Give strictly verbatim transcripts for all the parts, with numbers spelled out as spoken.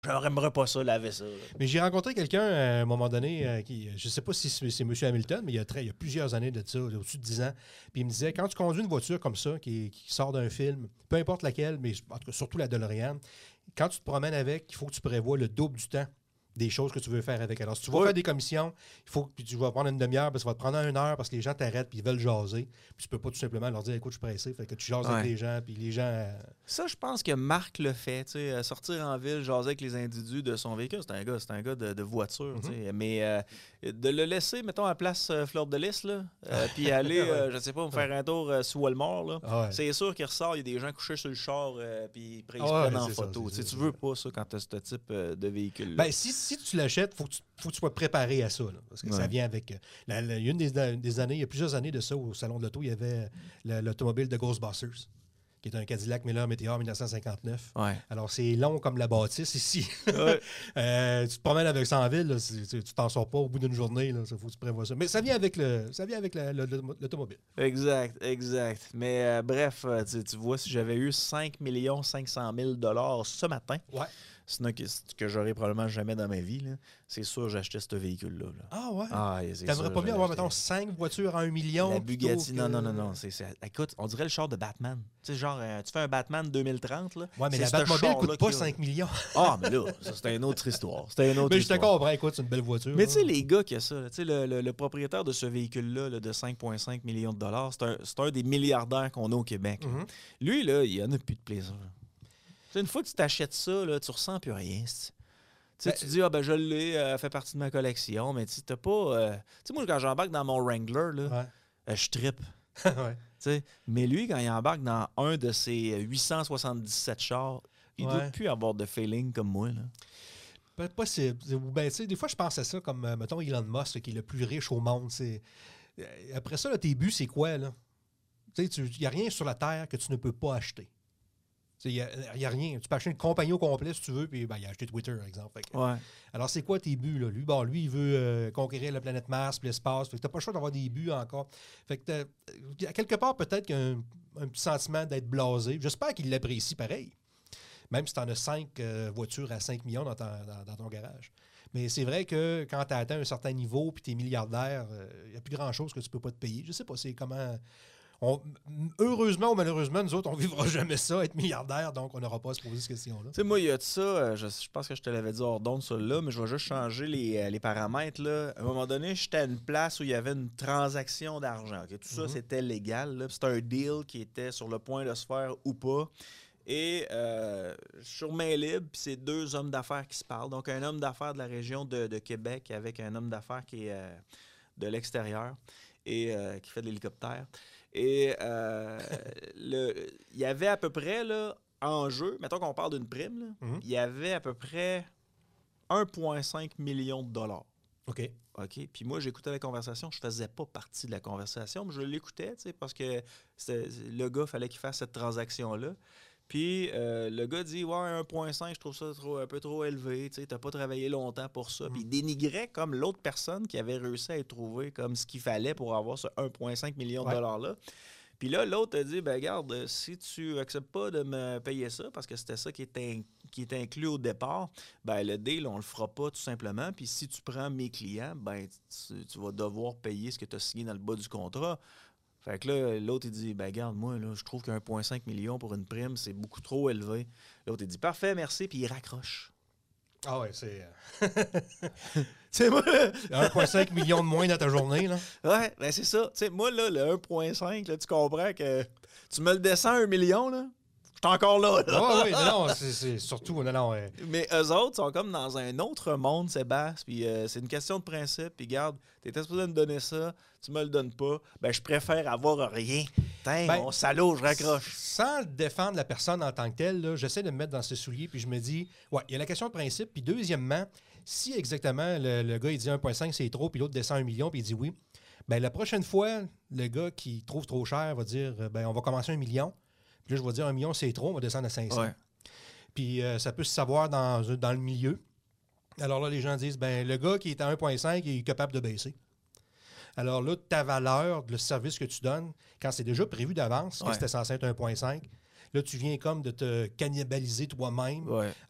J'aimerais pas ça, laver ça. Là. Mais j'ai rencontré quelqu'un à un moment donné, euh, qui, je ne sais pas si c'est, c'est M. Hamilton, mais il y, a très, il y a plusieurs années de ça, au-dessus de dix ans. Puis il me disait, quand tu conduis une voiture comme ça, qui, qui sort d'un film, peu importe laquelle, mais en tout cas, surtout la DeLorean, quand tu te promènes avec, il faut que tu prévois le double du temps des choses que tu veux faire avec. Alors, si tu vas oui. faire des commissions, il faut que tu vas prendre une demi-heure, parce que ça va te prendre une heure parce que les gens t'arrêtent puis ils veulent jaser. Puis tu peux pas tout simplement leur dire, écoute, je suis pressé. Fait que tu jases ouais. avec les gens, puis les gens... Euh... Ça, je pense que Marc le fait, tu sais, sortir en ville, jaser avec les individus de son véhicule, c'est un gars, c'est un gars de, de voiture, mm-hmm. tu sais. Mais euh, de le laisser, mettons, à place euh, Fleur de Lys, là, euh, puis aller, euh, je sais pas, me faire un tour euh, sous Walmart, là, ah ouais. c'est sûr qu'il ressort, il y a des gens couchés sur le char, euh, puis ils se ah prennent ouais, en photo. Ça, tu veux pas ça quand tu as ce type euh, de véhicule. Ben, si, si tu l'achètes, faut que tu, faut que tu sois préparé à ça. Là, parce que ouais. ça vient avec... La, la, une des, des années, il y a plusieurs années de ça, au Salon de l'Auto, il y avait la, l'automobile de Ghostbusters, qui est un Cadillac Miller Meteor dix-neuf cent cinquante-neuf. Ouais. Alors, c'est long comme la bâtisse ici. Ouais. euh, tu te promènes avec ça en ville, là, tu t'en sors pas au bout d'une journée. Il faut que tu prévois ça. Mais ça vient avec, le, ça vient avec la, le, l'automobile. Exact, exact. Mais euh, bref, tu, tu vois, si j'avais eu cinq millions cinq cent mille dollars ce matin... Ouais. Sinon, que, que j'aurais probablement jamais dans ma vie, là, c'est sûr j'achetais ce véhicule-là. Là. Ah ouais? Ah, t'aimerais pas bien avoir, mettons, cinq voitures à un million? La Bugatti, non, que... non, non, non. C'est, c'est, écoute, on dirait le char de Batman. Tu sais, genre, euh, tu fais un Batman deux mille trente, là. Ouais, mais la Batmobile coûte pas cinq millions. Ah, mais là, ça, c'est une autre histoire. C'est une autre mais histoire. je te comprends, écoute, c'est une belle voiture. Mais tu sais, les gars qui ont ça, tu sais, le, le, le propriétaire de ce véhicule-là, là, de cinq virgule cinq millions de dollars, c'est un, c'est un des milliardaires qu'on a au Québec. Mm-hmm. Lui, là, il en a plus de plaisir. T'sais, une fois que tu t'achètes ça, là, tu ressens plus rien. Ben, tu dis, ah ben je l'ai, euh, fait partie de ma collection, mais tu t'as pas. Euh... Tu sais, moi, quand j'embarque dans mon Wrangler, là, ouais. euh, je trippe. ouais. Mais lui, quand il embarque dans un de ses huit cent soixante-dix-sept chars, il ne ouais. doit plus avoir de feeling comme moi. Là. Ben, possible. Ben, des fois, je pense à ça comme, euh, mettons, Elon Musk, là, qui est le plus riche au monde. C'est... Après ça, là, tes buts, c'est quoi? Il n'y a rien sur la Terre que tu ne peux pas acheter. Il n'y a, a rien. Tu peux acheter une compagnie au complet si tu veux, puis ben, il a acheté Twitter, par exemple. Fait que, ouais. Alors, c'est quoi tes buts? Là? Lui, bon, lui, il veut euh, conquérir la planète Mars, puis l'espace. Fait que tu n'as pas le choix d'avoir des buts encore. Fait que à quelque part, peut-être qu'il y a un, un petit sentiment d'être blasé. J'espère qu'il l'apprécie pareil. Même si tu en as cinq euh, voitures à cinq millions dans, ta, dans, dans ton garage. Mais c'est vrai que quand tu as atteint un certain niveau, puis tu es milliardaire, il euh, n'y a plus grand-chose que tu ne peux pas te payer. Je sais pas, c'est comment... On, heureusement ou malheureusement, nous autres, on ne vivra jamais ça, être milliardaire, donc on n'aura pas à se poser cette question-là. Tu sais, moi, il y a de ça, je, je pense que je te l'avais dit hors d'onde, ça là, mais je vais juste changer les, les paramètres. Là. À un moment donné, j'étais à une place où il y avait une transaction d'argent. Okay? Tout ça, mm-hmm. c'était légal. Là. C'était un deal qui était sur le point de se faire ou pas. Et euh, sur main libre, puis c'est deux hommes d'affaires qui se parlent. Donc, un homme d'affaires de la région de, de Québec avec un homme d'affaires qui est euh, de l'extérieur et euh, qui fait de l'hélicoptère. Et euh, le, il y avait à peu près, là, en jeu, mettons qu'on parle d'une prime, là, mm-hmm. il y avait à peu près un virgule cinq million de dollars. OK. OK. Puis moi, j'écoutais la conversation. Je faisais pas partie de la conversation, mais je l'écoutais, tu sais, parce que c'était, le gars, il fallait qu'il fasse cette transaction-là. Puis euh, le gars dit, ouais, un virgule cinq, je trouve ça trop, un peu trop élevé, tu sais, t'as pas travaillé longtemps pour ça. Mm. Puis il dénigrait comme l'autre personne qui avait réussi à être trouvée comme ce qu'il fallait pour avoir ce un virgule cinq million de ouais. dollars-là. Puis là, l'autre a dit, ben regarde, si tu acceptes pas de me payer ça, parce que c'était ça qui était, in- qui était inclus au départ, ben le deal, on le fera pas tout simplement. Puis si tu prends mes clients, ben tu, tu vas devoir payer ce que tu as signé dans le bas du contrat. Fait que là, l'autre, il dit, ben regarde, moi, là, je trouve qu'un virgule cinq million pour une prime, c'est beaucoup trop élevé. L'autre, il dit, parfait, merci, puis il raccroche. Ah ouais, c'est... tu sais, moi, un virgule cinq million de moins dans ta journée, là. Ouais, ben c'est ça. Tu sais, moi, là, le un virgule cinq, là, tu comprends que tu me le descends un million, là, je suis encore là, là. Ah oui, non, non, c'est, c'est surtout, non, non. Ouais. Mais eux autres sont comme dans un autre monde, Sébastien, puis euh, c'est une question de principe, puis garde, t'étais supposé me donner ça, tu me le donnes pas, ben je préfère avoir rien. Tain, ben, mon salaud, je raccroche. Sans défendre la personne en tant que telle, là, j'essaie de me mettre dans ses souliers, puis je me dis, ouais, il y a la question de principe, puis deuxièmement, si exactement le, le gars, il dit un virgule cinq, c'est trop, puis l'autre descend un million, puis il dit oui, ben la prochaine fois, le gars qui trouve trop cher va dire, ben on va commencer un million. Puis là, je vais dire un million, c'est trop, on va descendre à cinq cents. Ouais. Puis euh, ça peut se savoir dans, dans le milieu. Alors là, les gens disent, ben le gars qui est à un virgule cinq, il est capable de baisser. Alors là, ta valeur, le service que tu donnes, quand c'est déjà prévu d'avance, ouais. que c'était censé être un virgule cinq, là, tu viens comme de te cannibaliser toi-même. Ouais. Alors,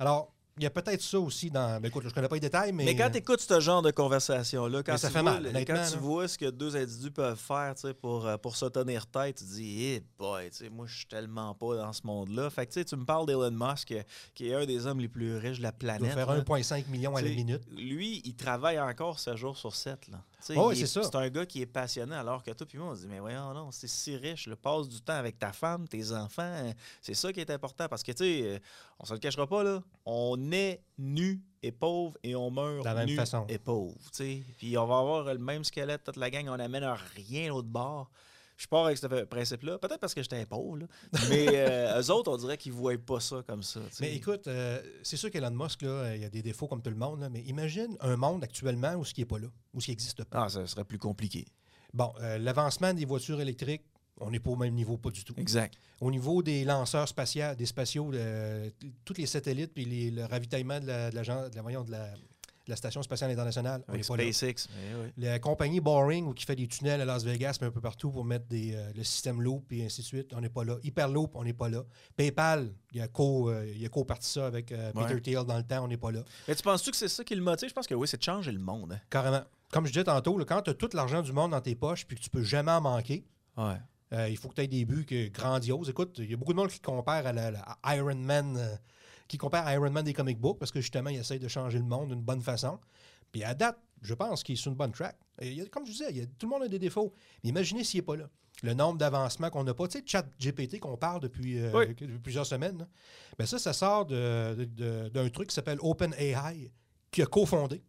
Il y a peut-être ça aussi dans. Ben, écoute, je ne connais pas les détails, mais. Mais quand tu écoutes ce genre de conversation-là, quand, Mais ça tu, fait vois, mal, le- honnêtement, quand tu là. vois ce que deux individus peuvent faire tu sais, pour, euh, pour se tenir tête, tu te dis, hey boy, tu sais, moi, je suis tellement pas dans ce monde-là. Fait que tu sais, tu me parles d'Elon Musk, euh, qui est un des hommes les plus riches de la Il planète. doit faire là. un virgule cinq million à la Tu sais, minute. Lui, il travaille encore sept jours sur sept. Là. Tu sais, Oh, oui, il c'est est- ça. C'est un gars qui est passionné, alors que toi, puis moi, on se dit, mais voyons, non, c'est si riche. Le passe du temps avec ta femme, tes enfants, euh, c'est ça qui est important. Parce que, tu sais, euh, on se le cachera pas, là, on est nu et pauvre et on meurt De la même nu façon. et pauvre. Tu sais. Puis on va avoir le même squelette, toute la gang, on n'amène rien l'autre bord. Je pars avec ce principe-là, peut-être parce que j'étais pauvre, là. Mais euh, eux autres, on dirait qu'ils ne voient pas ça comme ça. tu sais. Mais écoute, euh, c'est sûr qu'Elon Musk, là, euh, il y a des défauts comme tout le monde, là, mais imagine un monde actuellement où ce qui n'est pas là, où ce qui n'existe pas. Ah, ça serait plus compliqué. Bon, euh, l'avancement des voitures électriques, on n'est pas au même niveau, pas du tout. Exact. Au niveau des lanceurs spatiaux, des spatiaux, euh, t- tous les satellites puis les- le ravitaillement de la, de la, gen- de la- voyons, de la- de la Station spatiale internationale, on n'est Avec pas là. SpaceX. Mais oui. La compagnie Boring, ou qui fait des tunnels à Las Vegas, mais un peu partout pour mettre des, euh, le système Loop et ainsi de suite, on n'est pas là. Hyperloop, on n'est pas là. PayPal, il a co, euh, il a co-parti ça avec euh, Peter Ouais. Thiel dans le temps, on n'est pas là. Mais tu penses-tu que c'est ça qui le motive? Je pense que oui, c'est de changer le monde. hein. Carrément. Comme je disais tantôt, là, quand tu as tout l'argent du monde dans tes poches puis que tu peux jamais en manquer, Ouais. euh, il faut que tu aies des buts que- grandioses. Écoute, il y a beaucoup de monde qui compare à, la, la- à Iron Man, euh, qui compare à Iron Man des comic books parce que justement, il essaie de changer le monde d'une bonne façon. Puis à date, je pense qu'il est sur une bonne track. Et il y a- comme je disais, il y a- tout le monde a des défauts. Mais imaginez s'il n'est pas là. Le nombre d'avancements qu'on n'a pas. Tu sais, ChatGPT qu'on parle depuis, euh, Oui. depuis plusieurs semaines, là. Ben ça, ça sort de- de- de- d'un truc qui s'appelle OpenAI, qui a cofondé.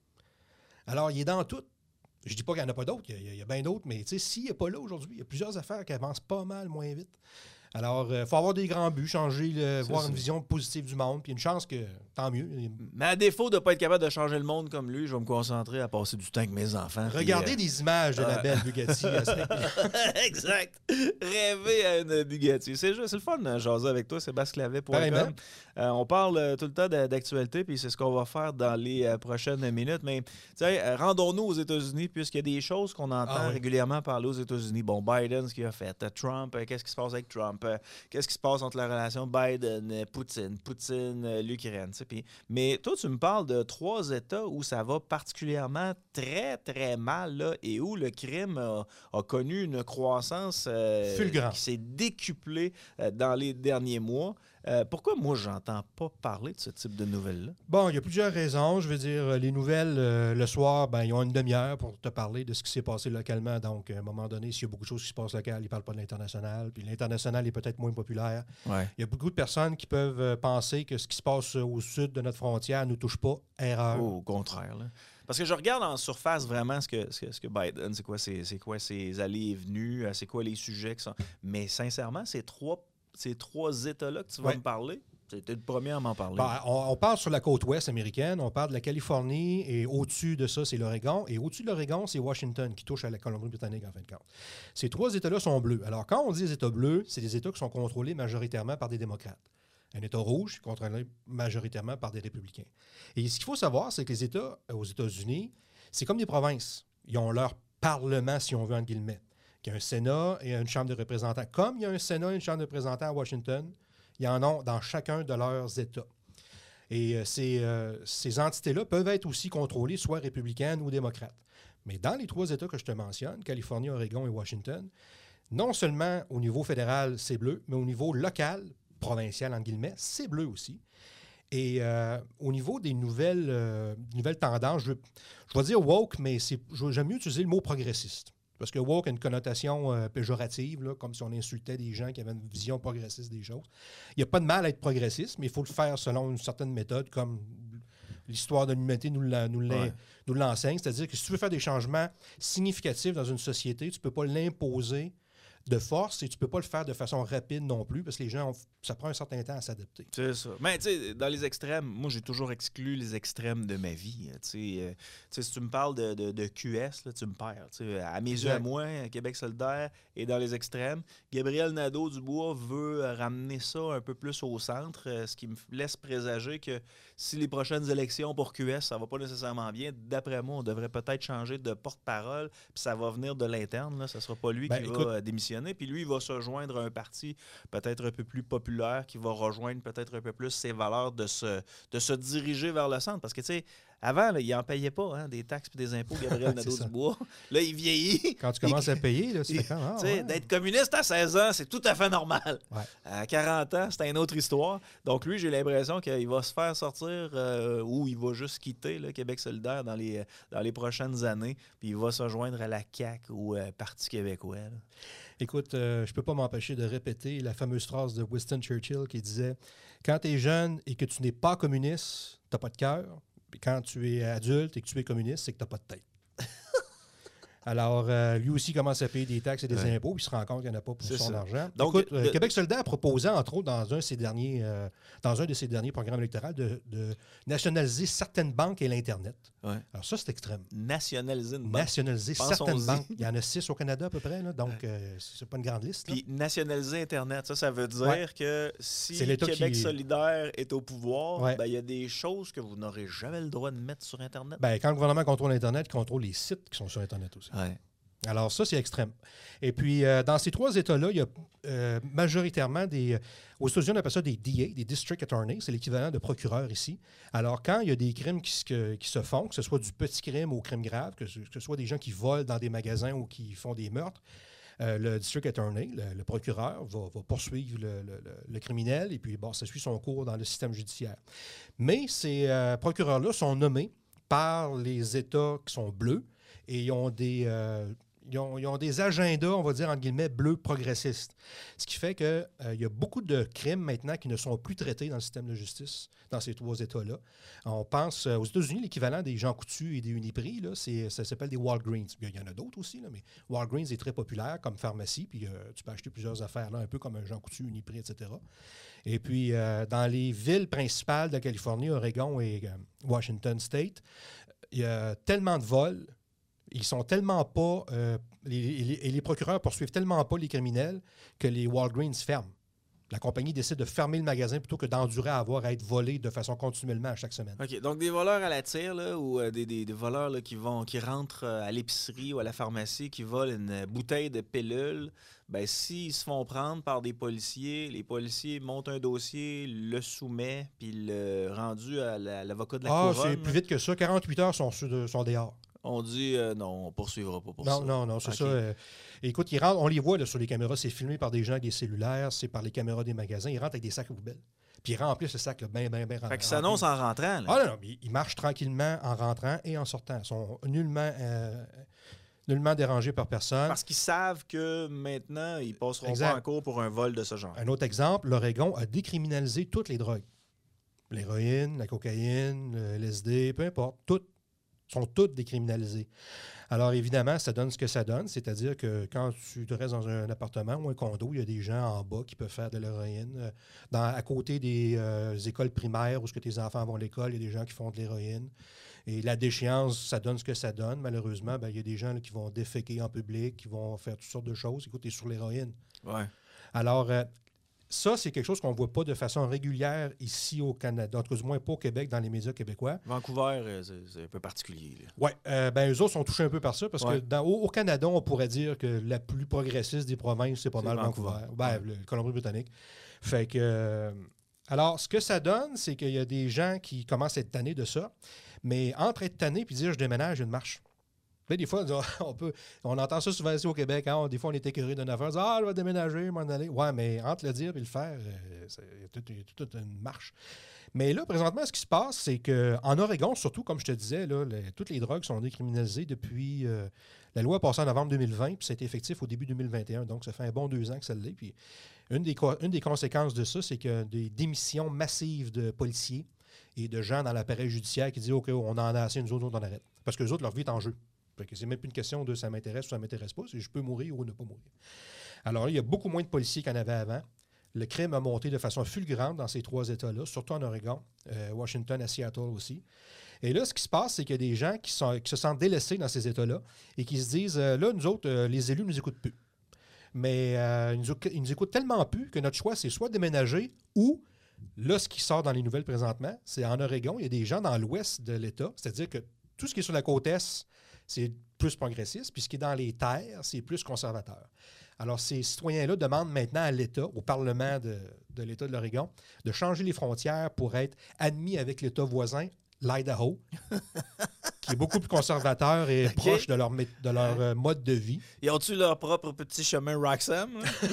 Alors, il est dans tout. Je dis pas qu'il n'y en a pas d'autres, il y a- il y a, il y a bien d'autres, mais tu sais, s'il n'est pas là aujourd'hui, il y a plusieurs affaires qui avancent pas mal moins vite. Alors, il faut avoir des grands buts, changer, le, C'est voir ça. une vision positive du monde, puis une chance que, tant mieux. Mais à défaut de ne pas être capable de changer le monde comme lui, je vais me concentrer à passer du temps avec mes enfants. puis, Regardez euh, des images de la ouais. belle Bugatti. euh, c'est- exact. Rêver à une Bugatti. C'est juste- c'est le fun de jaser avec toi, sébastien clavet point com. Pareillement. Euh, on parle euh, tout le temps de- d'actualité, puis c'est ce qu'on va faire dans les euh, prochaines minutes. Mais tu sais, euh, rendons-nous aux États-Unis, puisqu'il y a des choses qu'on entend Ah oui. régulièrement parler aux États-Unis. Bon, Biden, ce qu'il a fait. Euh, Trump, euh, qu'est-ce qui se passe avec Trump? Euh, qu'est-ce qui se passe entre la relation Biden-Poutine? Poutine, euh, l'Ukraine. tu sais, puis- Mais toi, tu me parles de trois États où ça va particulièrement très, très mal, là, et où le crime a, a connu une croissance euh, Fulgurante. qui s'est décuplée euh, dans les derniers mois. Euh, pourquoi moi, j'entends pas parler de ce type de nouvelles-là? Bon, il y a plusieurs raisons. Je veux dire, euh, les nouvelles, euh, le soir, ben, ils ont une demi-heure pour te parler de ce qui s'est passé localement. Donc, à un moment donné, s'il y a beaucoup de choses qui se passent locales, ils ne parlent pas de l'international. Puis l'international est peut-être moins populaire. Ouais. Il y a beaucoup de personnes qui peuvent euh, penser que ce qui se passe euh, au sud de notre frontière ne nous touche pas. Erreur. Oh, au contraire. Là. Parce que je regarde en surface vraiment ce que, ce que, ce que Biden, c'est quoi, ses, c'est quoi ses allées et venues, euh, c'est quoi les sujets qui sont. Mais sincèrement, ces trois, ces trois États-là que tu vas Ouais. me parler, c'était le premier à m'en parler. Ben, on, on parle sur la côte ouest américaine, on parle de la Californie, et au-dessus de ça, c'est l'Oregon. Et au-dessus de l'Oregon, c'est Washington, qui touche à la Colombie-Britannique, en fin de compte. Ces trois États-là sont bleus. Alors, quand on dit les États bleus, c'est des États qui sont contrôlés majoritairement par des démocrates. Un État rouge contrôlé majoritairement par des républicains. Et ce qu'il faut savoir, c'est que les États euh, aux États-Unis, c'est comme des provinces. Ils ont leur parlement, si on veut, entre guillemets. Il y a un Sénat et une Chambre de représentants. Comme il y a un Sénat et une Chambre de représentants à Washington, il y en a dans chacun de leurs États. Et euh, ces, euh, ces entités-là peuvent être aussi contrôlées soit républicaines ou démocrates. Mais dans les trois États que je te mentionne, Californie, Oregon et Washington, non seulement au niveau fédéral, c'est bleu, mais au niveau local, provincial, entre guillemets, c'est bleu aussi. Et euh, au niveau des nouvelles, euh, nouvelles tendances, je, je vais dire woke, mais c'est, j'aime mieux utiliser le mot progressiste. Parce que woke a une connotation euh, péjorative, là, comme si on insultait des gens qui avaient une vision progressiste des choses. Il n'y a pas de mal à être progressiste, mais il faut le faire selon une certaine méthode, comme l'histoire de l'humanité nous, la- nous, l'en- Ouais. nous l'enseigne. C'est-à-dire que si tu veux faire des changements significatifs dans une société, tu ne peux pas l'imposer de force et tu ne peux pas le faire de façon rapide non plus, parce que les gens, ont- ça prend un certain temps à s'adapter. C'est ça. Mais tu sais, dans les extrêmes, moi, j'ai toujours exclu les extrêmes de ma vie. Tu sais, euh, tu sais, si tu me parles de, de, de Q S, là, tu me perds. Tu sais, à mes yeux, à Exact. moi, Québec solidaire est dans les extrêmes. Gabriel Nadeau-Dubois veut euh, ramener ça un peu plus au centre, euh, ce qui me laisse présager que si les prochaines élections pour Q S, ça va pas nécessairement bien, d'après moi, on devrait peut-être changer de porte-parole, puis ça va venir de l'interne. Là. Ça sera pas lui Ben, qui écoute, va démissionner, puis lui, il va se joindre à un parti peut-être un peu plus populaire, qui va rejoindre peut-être un peu plus ses valeurs de se, de se diriger vers le centre. Parce que, tu sais, avant, là, il n'en payait pas, hein, des taxes et des impôts, Gabriel Nadeau-Dubois. Là, il vieillit. Quand tu commences il, à payer, là, tu fais quand ah, ouais. D'être communiste à seize ans, c'est tout à fait normal. Ouais. À quarante ans, c'est une autre histoire. Donc, lui, j'ai l'impression qu'il va se faire sortir euh, ou il va juste quitter le Québec solidaire dans les, dans les prochaines années, puis il va se joindre à la C A Q ou euh, Parti québécois. Là. Écoute, euh, je ne peux pas m'empêcher de répéter la fameuse phrase de Winston Churchill qui disait « Quand tu es jeune et que tu n'es pas communiste, tu n'as pas de cœur. Puis quand tu es adulte et que tu es communiste, c'est que tu n'as pas de tête. » Alors, euh, lui aussi commence à payer des taxes et des ouais. impôts, puis il se rend compte qu'il n'y en a pas pour c'est son ça. argent. Donc, Écoute, de... Québec solidaire proposait, entre autres, dans un de ses derniers, euh, dans un de ses derniers programmes électoraux, de, de nationaliser certaines banques et l'Internet. Ouais. Alors ça, c'est extrême. Nationaliser une banque. Nationaliser Pensons-y. certaines banques. Il y en a six au Canada à peu près, là, donc ouais. euh, c'est pas une grande liste. Là. Puis nationaliser Internet, ça, ça veut dire ouais. que si Québec qui... solidaire est au pouvoir, ouais. ben, il y a des choses que vous n'aurez jamais le droit de mettre sur Internet. Ben, quand le gouvernement contrôle Internet, il contrôle les sites qui sont sur Internet aussi. Ouais. Alors, ça, c'est extrême. Et puis, euh, dans ces trois États-là, il y a euh, majoritairement des... Euh, aux États-Unis, on appelle ça des D A, des District Attorneys. C'est l'équivalent de procureur ici. Alors, quand il y a des crimes qui, que, qui se font, que ce soit du petit crime au crime grave, que ce, que ce soit des gens qui volent dans des magasins ou qui font des meurtres, euh, le District Attorney, le, le procureur, va, va poursuivre le, le, le criminel et puis, bon, ça suit son cours dans le système judiciaire. Mais ces euh, procureurs-là sont nommés par les États qui sont bleus et ils ont des... Euh, Ils ont, ils ont des agendas, on va dire, entre guillemets, bleus progressistes. Ce qui fait qu'il euh, y a beaucoup de crimes maintenant qui ne sont plus traités dans le système de justice, dans ces trois États-là. On pense euh, aux États-Unis, l'équivalent des Jean Coutu et des Uniprix, là, c'est, ça s'appelle des Walgreens. Il y en a d'autres aussi, là, mais Walgreens est très populaire comme pharmacie, puis euh, tu peux acheter plusieurs affaires là, un peu comme un Jean Coutu, Uniprix, et cetera. Et puis, euh, dans les villes principales de Californie, Oregon et euh, Washington State, il y a tellement de vols. Ils sont tellement pas... Euh, les, les, et les procureurs poursuivent tellement pas les criminels que les Walgreens ferment. La compagnie décide de fermer le magasin plutôt que d'endurer à avoir à être volé de façon continuellement à chaque semaine. OK. Donc, des voleurs à la tire, là, ou euh, des, des, des voleurs là, qui, vont, qui rentrent euh, à l'épicerie ou à la pharmacie, qui volent une bouteille de pilule, ben s'ils se font prendre par des policiers, les policiers montent un dossier, le soumettent, puis le rendu à, la, à l'avocat de la ah, couronne. Ah, c'est plus vite que ça. quarante-huit heures sont, sont dehors. On dit euh, non, on ne poursuivra pas pour non, ça. Non, non, c'est okay. ça. Euh, écoute, ils rentrent, on les voit là, sur les caméras, c'est filmé par des gens avec des cellulaires, c'est par les caméras des magasins. Ils rentrent avec des sacs à poubelle. Puis ils remplissent le sac bien, bien, bien. Fait que ça s'annonce en rentrant. Là. Ah non, non, mais ils marchent tranquillement en rentrant et en sortant. Ils sont nullement, euh, nullement dérangés par personne. Parce qu'ils savent que maintenant, ils ne passeront exact. pas en cours pour un vol de ce genre. Un autre exemple, l'Oregon a décriminalisé toutes les drogues. L'héroïne, la cocaïne, le L S D, peu importe, toutes. Sont toutes décriminalisées. Alors, évidemment, ça donne ce que ça donne, c'est-à-dire que quand tu te restes dans un appartement ou un condo, il y a des gens en bas qui peuvent faire de l'héroïne. Dans, à côté des euh, écoles primaires où ce que tes enfants vont à l'école, il y a des gens qui font de l'héroïne. Et la déchéance, ça donne ce que ça donne. Malheureusement, ben, il y a des gens là, qui vont déféquer en public, qui vont faire toutes sortes de choses. Écoute, tu es sur l'héroïne. Ouais. Alors, euh, ça, c'est quelque chose qu'on ne voit pas de façon régulière ici au Canada, en tout cas du moins pas au Québec, dans les médias québécois. Vancouver, c'est, c'est un peu particulier. Oui, euh, ben, eux autres sont touchés un peu par ça, parce ouais. que dans, au, au Canada, on pourrait dire que la plus progressiste des provinces, c'est pas c'est mal Vancouver. Vancouver. Ben, ouais. Le Colombie-Britannique. Fait que... Euh, alors, ce que ça donne, c'est qu'il y a des gens qui commencent à être tannés de ça, mais entre être tannés et dire « je déménage », il y a une marche. Là, des fois, on, peut, on entend ça souvent ici au Québec. Hein? Des fois, on est écœuré d'une affaire. On dit, ah, je vais déménager, m'en aller. Ouais, mais entre le dire et le faire, il y a toute, toute une marche. Mais là, présentement, ce qui se passe, c'est qu'en Oregon, surtout, comme je te disais, là, les, toutes les drogues sont décriminalisées depuis... Euh, la loi a passé en novembre deux mille vingt, puis ça a été effectif au début deux mille vingt et un. Donc, ça fait un bon deux ans que ça l'est. Puis une des, une des conséquences de ça, c'est qu'il y a des démissions massives de policiers et de gens dans l'appareil judiciaire qui disent, OK, on en a assez, nous autres, on arrête. Parce que les autres, leur vie est en jeu. Fait que c'est même plus une question de ça m'intéresse ou ça ne m'intéresse pas, c'est je peux mourir ou ne pas mourir. Alors là, il y a beaucoup moins de policiers qu'il y en avait avant. Le crime a monté de façon fulgurante dans ces trois États-là, surtout en Oregon, euh, Washington, à Seattle aussi. Et là, ce qui se passe, c'est qu'il y a des gens qui, sont, qui se sentent délaissés dans ces États-là et qui se disent, euh, là, nous autres, euh, les élus ne nous écoutent plus. Mais euh, ils, nous, ils nous écoutent tellement plus que notre choix, c'est soit déménager ou Là, ce qui sort dans les nouvelles présentement, c'est en Oregon, il y a des gens dans l'ouest de l'État, c'est-à-dire que tout ce qui est sur la côte est, c'est plus progressiste, puis ce qui est dans les terres, c'est plus conservateur. Alors, ces citoyens-là demandent maintenant à l'État, au Parlement de, de l'État de l'Oregon, de changer les frontières pour être admis avec l'État voisin, l'Idaho, qui est beaucoup plus conservateur et okay. proche de leur, de leur euh, mode de vie. Ils ont-tu leur propre petit chemin Roxham?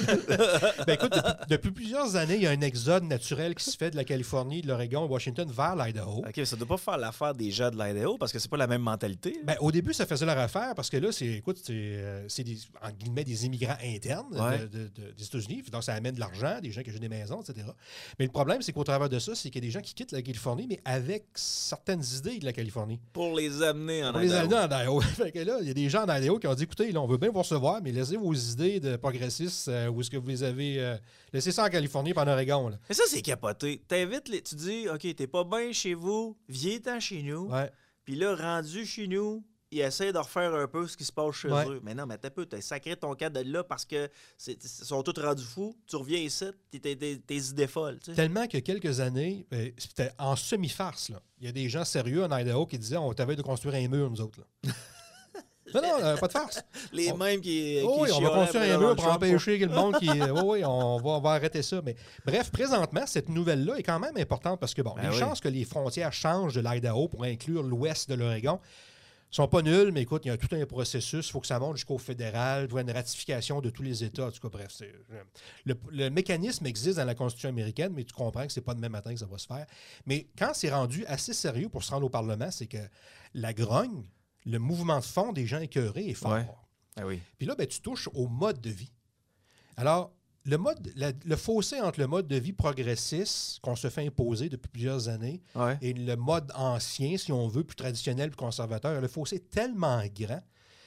Ben écoute, depuis, depuis plusieurs années, il y a un exode naturel qui se fait de la Californie, de l'Oregon, de Washington vers l'Idaho. OK, ça ne doit pas faire l'affaire des gens de l'Idaho parce que c'est pas la même mentalité. Ben, au début, ça faisait leur affaire parce que là, c'est, écoute, c'est, euh, c'est des, en guillemets, des immigrants internes ouais. de, de, de, des États-Unis. Donc, ça amène de l'argent, des gens qui ont des maisons, et cetera. Mais le problème, c'est qu'au travers de ça, c'est qu'il y a des gens qui quittent la Californie, mais avec certaines idées de la Californie. Pour les amener en Pour Idaho. les amener en Idaho. Fait que là, il y a des gens en Idaho qui ont dit, écoutez, là, on veut bien vous recevoir, mais laissez vos idées de progressistes euh, où est-ce que vous les avez... Euh, laissez ça en Californie et en Oregon. Là. Mais ça, c'est capoté. T'invites, les... tu dis, OK, t'es pas bien chez vous, viens-t'en chez nous. Ouais. Puis là, rendu chez nous, ils essaient de refaire un peu ce qui se passe chez ouais. eux. Mais non, mais t'as peu, t'as sacré ton cadre de là parce que c'est, ils sont tous rendus fous. Tu reviens ici, t'es tes idées folles. Tu sais. Tellement que quelques années, ben, c'était en semi-farce. Là. Il y a des gens sérieux en Idaho qui disaient, on t'avait de construire un mur, nous autres. Là. Non, non, euh, pas de farce. Les on... mêmes qui. Oh, qui oui, on va construire un mur pour empêcher pour... que le monde qui. Oui, oui, on va, on va arrêter ça. Mais bref, présentement, cette nouvelle-là est quand même importante parce que, bon, ben les oui. chances que les frontières changent de l'Idaho pour inclure l'ouest de l'Oregon sont pas nulles, mais écoute, il y a tout un processus. Il faut que ça monte jusqu'au fédéral, il faut une ratification de tous les États. En tout cas, bref, c'est, le, le mécanisme existe dans la Constitution américaine, mais tu comprends que c'est pas demain matin que ça va se faire. Mais quand c'est rendu assez sérieux pour se rendre au Parlement, c'est que la grogne, le mouvement de fond des gens écœurés est fort. Ouais. Ah oui. Puis là, ben, tu touches au mode de vie. Alors, le, mode, la, le fossé entre le mode de vie progressiste qu'on se fait imposer depuis plusieurs années ouais. et le mode ancien, si on veut, plus traditionnel, plus conservateur, le fossé est tellement grand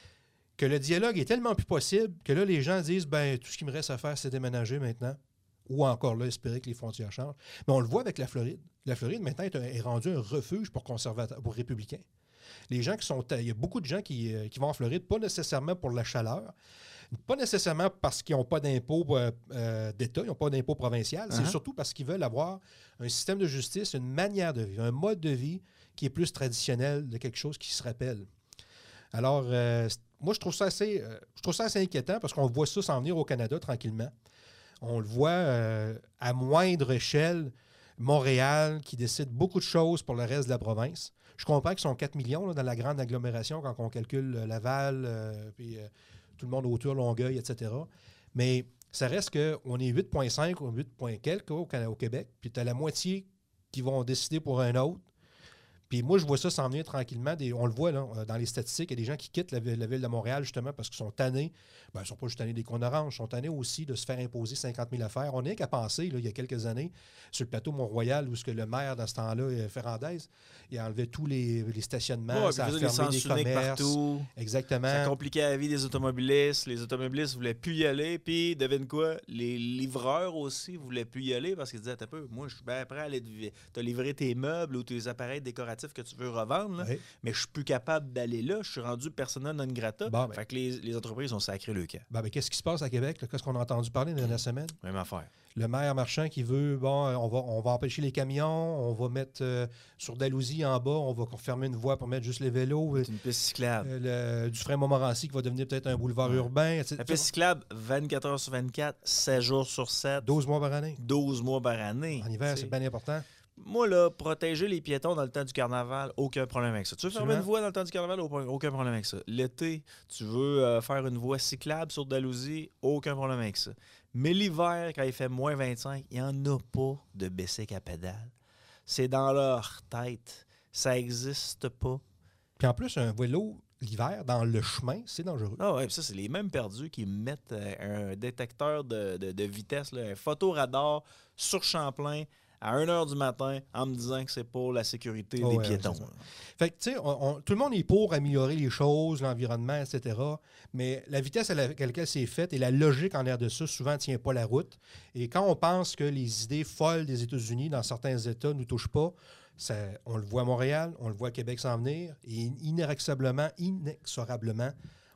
que le dialogue est tellement plus possible que là, les gens disent, ben tout ce qui me reste à faire, c'est déménager maintenant. Ou encore là, espérer que les frontières changent. Mais on le voit avec la Floride. La Floride, maintenant, est, un, est rendue un refuge pour conservateurs, pour républicains. Les gens qui sont... Il y a beaucoup de gens qui, qui vont en Floride, pas nécessairement pour la chaleur, pas nécessairement parce qu'ils n'ont pas d'impôt euh, d'État, ils n'ont pas d'impôt provincial, uh-huh. c'est surtout parce qu'ils veulent avoir un système de justice, une manière de vivre, un mode de vie qui est plus traditionnel de quelque chose qui se rappelle. Alors, euh, moi, je trouve ça assez, euh, je trouve ça assez inquiétant parce qu'on voit ça s'en venir au Canada tranquillement. On le voit euh, à moindre échelle, Montréal qui décide beaucoup de choses pour le reste de la province. Je comprends qu'ils sont quatre millions là, dans la grande agglomération quand on calcule euh, Laval, euh, puis euh, tout le monde autour, Longueuil, et cetera. Mais ça reste qu'on est huit virgule cinq ou huit quelques au, au Québec, puis tu as la moitié qui vont décider pour un autre. Puis moi, je vois ça s'en venir tranquillement. Des, on le voit là, dans les statistiques, il y a des gens qui quittent la, la ville de Montréal justement parce qu'ils sont tannés. Ben, ils ne sont pas juste tannés des cônes oranges, ils sont tannés aussi de se faire imposer cinquante mille affaires. On n'est qu'à penser, là, il y a quelques années, sur le plateau Mont-Royal, où ce que le maire, dans ce temps-là, Ferrandez, il a enlevé tous les, les stationnements, ouais, ça a fermé des commerces. Partout. Exactement. Ça compliquait la vie des automobilistes. Les automobilistes ne voulaient plus y aller. Puis, devine quoi, les livreurs aussi ne voulaient plus y aller parce qu'ils disaient, un peu, moi, je suis bien prêt à aller te livrer tes meubles ou tes appareils décoratifs que tu veux revendre. Là, oui. Mais je suis plus capable d'aller là. Je suis rendu persona non grata. Bon, ben, fait que les, les entreprises ont sacré le camp. Ben, ben, qu'est-ce qui se passe à Québec? Là? Qu'est-ce qu'on a entendu parler les dernières semaines? Même affaire. Le maire Marchand qui veut, bon, on va, on va empêcher les camions, on va mettre euh, sur Dalhousie en bas, on va fermer une voie pour mettre juste les vélos. C'est une piste cyclable. Euh, le, Dufresne-Montmorency qui va devenir peut-être un boulevard ouais. urbain. Et cetera. La piste cyclable, vingt-quatre heures sur vingt-quatre, sept jours sur sept. douze mois par année. douze mois par année. En hiver, c'est bien important. Moi, là, protéger les piétons dans le temps du carnaval, aucun problème avec ça. Tu veux fermer une voie dans le temps du carnaval, aucun problème avec ça. L'été, tu veux euh, faire une voie cyclable sur Dalhousie, aucun problème avec ça. Mais l'hiver, quand il fait moins vingt-cinq, il n'y en a pas de bicycle à pédale. C'est dans leur tête. Ça n'existe pas. Puis en plus, un vélo, l'hiver, dans le chemin, c'est dangereux. Ah oui, ça, c'est les mêmes perdus qui mettent euh, un détecteur de, de, de vitesse, là, un photoradar sur Champlain, à une heure du matin en me disant que c'est pour la sécurité oh, des ouais, piétons. Fait que, tu sais, tout le monde est pour améliorer les choses, l'environnement, et cetera. Mais la vitesse à laquelle c'est fait et la logique en l'air de ça, souvent, ne tient pas la route. Et quand on pense que les idées folles des États-Unis, dans certains États, ne nous touchent pas, ça, on le voit à Montréal, on le voit à Québec s'en venir, et inéluctablement, inexorablement,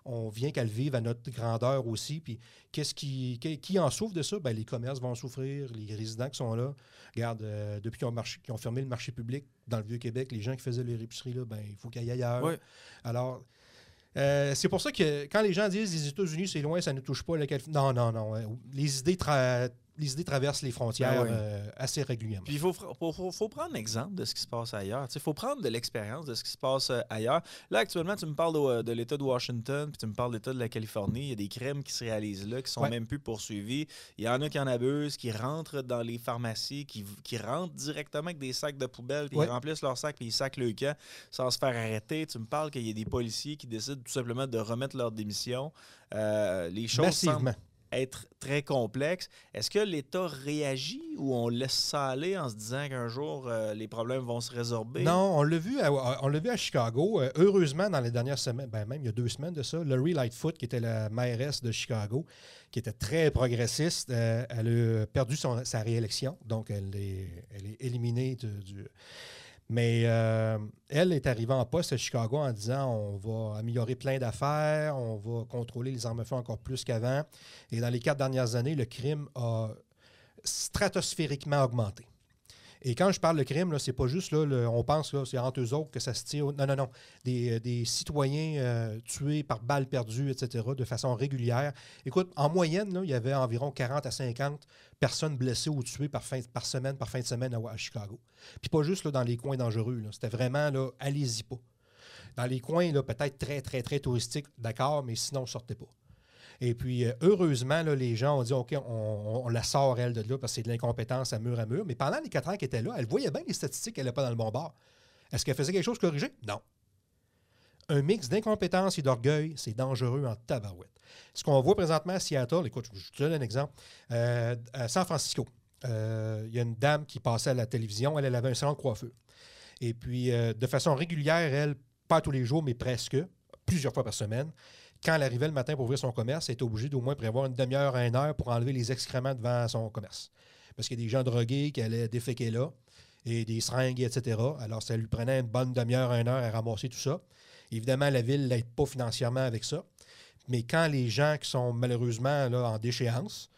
on vient qu'à le vivre à notre grandeur aussi. Puis qu'est-ce qui, qui, qui en souffre de ça? Ben, les commerces vont souffrir, les résidents qui sont là. Regarde, euh, depuis qu'ils ont, marché, qu'ils ont fermé le marché public dans le Vieux-Québec, les gens qui faisaient les épiceries, là, ben, il faut qu'ils aillent ailleurs. Ouais. Alors, euh, c'est pour ça que quand les gens disent les États-Unis, c'est loin, ça ne touche pas la Californie. Non, non, non. Les idées tra- Les idées traversent les frontières Ben oui. euh, assez régulièrement. Puis il faut, faut, faut, faut prendre exemple de ce qui se passe ailleurs. Il faut prendre de l'expérience de ce qui se passe euh, ailleurs. Là, actuellement, tu me parles de, de l'État de Washington, puis tu me parles de l'État de la Californie. Il y a des crimes qui se réalisent là, qui sont Ouais. même plus poursuivis. Il y en a qui en abusent, qui rentrent dans les pharmacies, qui, qui rentrent directement avec des sacs de poubelle, puis Ouais. ils remplissent leurs sacs, puis ils sacent le camp sans se faire arrêter. Tu me parles qu'il y a des policiers qui décident tout simplement de remettre leur démission. Euh, les choses Massivement. semblent être très complexe. Est-ce que l'État réagit ou on laisse ça aller en se disant qu'un jour, euh, les problèmes vont se résorber? Non, on l'a vu à, on l'a vu à Chicago. Euh, heureusement, dans les dernières semaines, ben même il y a deux semaines de ça, Lori Lightfoot, qui était la mairesse de Chicago, qui était très progressiste, euh, elle a perdu son, sa réélection. Donc, elle est, elle est éliminée de- du... Mais euh, elle est arrivée en poste à Chicago en disant on va améliorer plein d'affaires, on va contrôler les armes à feu encore plus qu'avant. Et dans les quatre dernières années, le crime a stratosphériquement augmenté. Et quand je parle de crime, là, c'est pas juste, là, le- on pense que c'est entre eux autres que ça se tire. Non, non, non. Des, des citoyens euh, tués par balles perdues, et cetera, de façon régulière. Écoute, en moyenne, là, il y avait environ quarante à cinquante personnes blessées ou tuées par, fin, par semaine, par fin de semaine à, à Chicago. Puis pas juste là, dans les coins dangereux. Là. C'était vraiment, là, allez-y pas. Dans les coins, là, peut-être très, très, très touristiques, d'accord, mais sinon, sortez pas. Et puis, euh, heureusement, là, les gens ont dit, OK, on, on- on la sort, elle, de là, parce que c'est de l'incompétence à mur à mur. Mais pendant les quatre ans qu'elle était là, elle voyait bien les statistiques qu'elle n'allait pas dans le bon bord. Est-ce qu'elle faisait quelque chose de corrigé? Non. Un mix d'incompétence et d'orgueil, c'est dangereux en tabarouette. Ce qu'on voit présentement à Seattle, écoute, je te donne un exemple. Euh, à San Francisco, euh, il y a une dame qui passait à la télévision, elle, elle avait un salon de coiffeur. Et puis, euh, de façon régulière, elle, pas tous les jours, mais presque, plusieurs fois par semaine, quand elle arrivait le matin pour ouvrir son commerce, elle était obligée d'au moins prévoir une demi-heure à une heure pour enlever les excréments devant son commerce. Parce qu'il y a des gens drogués qui allaient déféquer là, et des seringues, et cetera. Alors, ça lui prenait une bonne demi-heure à une heure à ramasser tout ça. Évidemment, la ville n'aide pas financièrement avec ça. Mais quand les gens qui sont malheureusement là, en déchéance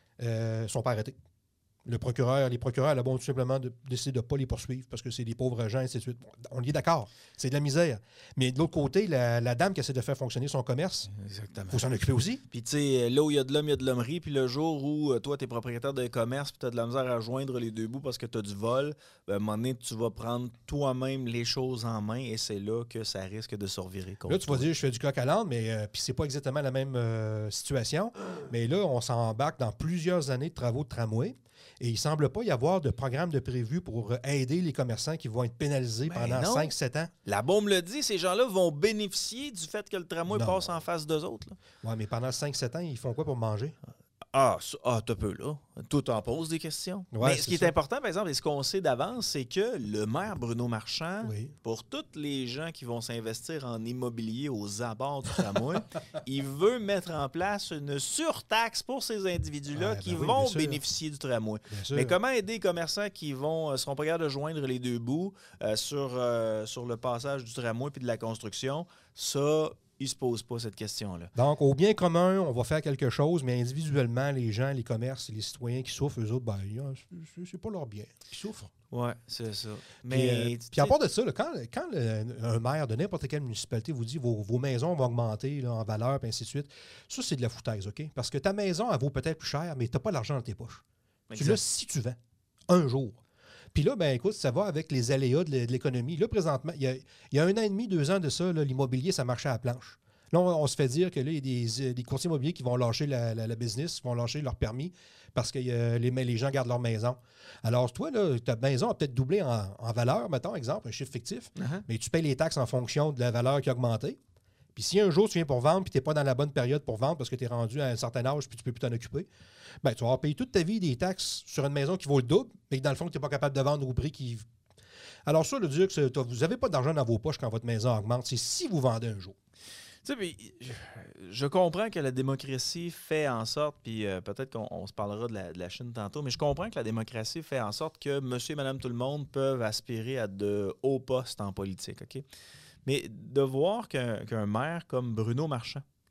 ne sont pas arrêtés. Le procureur, les procureurs là-bas ont tout simplement de, décidé de ne pas les poursuivre parce que c'est des pauvres gens, et ainsi de suite. Bon, on y est d'accord. C'est de la misère. Mais de l'autre côté, la, la dame qui essaie de faire fonctionner son commerce, Exactement. il faut s'en occuper aussi. Puis, tu sais, là où il y a de l'homme, il y a de l'hommerie. Puis, le jour où euh, toi, tu es propriétaire d'un commerce, puis tu as de la misère à joindre les deux bouts parce que tu as du vol, ben, à un moment donné, tu vas prendre toi-même les choses en main et c'est là que ça risque de se revirer contre Là, tu vas toi. dire, je fais du coq à l'âne, mais euh, puis c'est pas exactement la même euh, situation. Mais là, on s'embarque dans plusieurs années de travaux de tramway. Et il ne semble pas y avoir de programme de prévu pour aider les commerçants qui vont être pénalisés Ben pendant non. cinq sept ans. La bombe le dit, ces gens-là vont bénéficier du fait que le tramway Non. passe en face d'eux autres. Là. Oui, mais pendant cinq sept ans, ils font quoi pour manger? Ah, ça- ah t'as peu là. Tout en pose des questions. Ouais, Mais c'est ce qui est ça. important, par exemple, et ce qu'on sait d'avance, c'est que le maire Bruno Marchand, Oui. pour tous les gens qui vont s'investir en immobilier aux abords du tramway, il veut mettre en place une surtaxe pour ces individus-là Ouais, ben qui oui, vont bien sûr. bénéficier du tramway. Bien sûr. Mais comment aider les commerçants qui vont euh, seront pas capables de joindre les deux bouts euh, sur, euh, sur le passage du tramway puis de la construction? Ça, ils se posent pas cette question-là. Donc, au bien commun, on va faire quelque chose, mais individuellement, les gens, les commerces, les citoyens qui souffrent, eux autres, ben, c'est- c'est pas leur bien. Ils souffrent. Ouais, c'est ça. Mais, Mais euh, tu puis à sais, part de ça, là, quand, quand le- un maire de n'importe quelle municipalité vous dit vos, vos maisons vont augmenter là, en valeur, et ainsi de suite, ça, c'est de la foutaise, OK? Parce que ta maison, elle vaut peut-être plus cher, mais tu n'as pas l'argent dans tes poches. Tu exact. l'as si tu vends, un jour. Puis là, ben écoute, ça va avec les aléas de l'é- de l'économie. Là, présentement, il y a, il y a un an et demi, deux ans de ça, là, l'immobilier, ça marchait à la planche. Là, on, on se fait dire que là, il y a des, euh, des courtiers immobiliers qui vont lâcher la, la- la business, qui vont lâcher leur permis parce que euh, les, les gens gardent leur maison. Alors, toi, là, ta maison a peut-être doublé en, en valeur, mettons, exemple, un chiffre fictif, Uh-huh. mais tu payes les taxes en fonction de la valeur qui a augmenté. Puis si un jour tu viens pour vendre puis tu n'es pas dans la bonne période pour vendre parce que tu es rendu à un certain âge puis tu ne peux plus t'en occuper, ben, tu vas avoir payé toute ta vie des taxes sur une maison qui vaut le double, mais que dans le fond, tu n'es pas capable de vendre au prix qui. Alors, ça, le dire que c'est- vous n'avez pas d'argent dans vos poches quand votre maison augmente, c'est si vous vendez un jour. Tu sais, puis, je, je comprends que la démocratie fait en sorte, puis euh, peut-être qu'on on se parlera de la, de la Chine tantôt, mais je comprends que la démocratie fait en sorte que monsieur et madame tout le monde peuvent aspirer à de hauts postes en politique, OK? Mais de voir qu'un qu'un maire comme Bruno Marchand,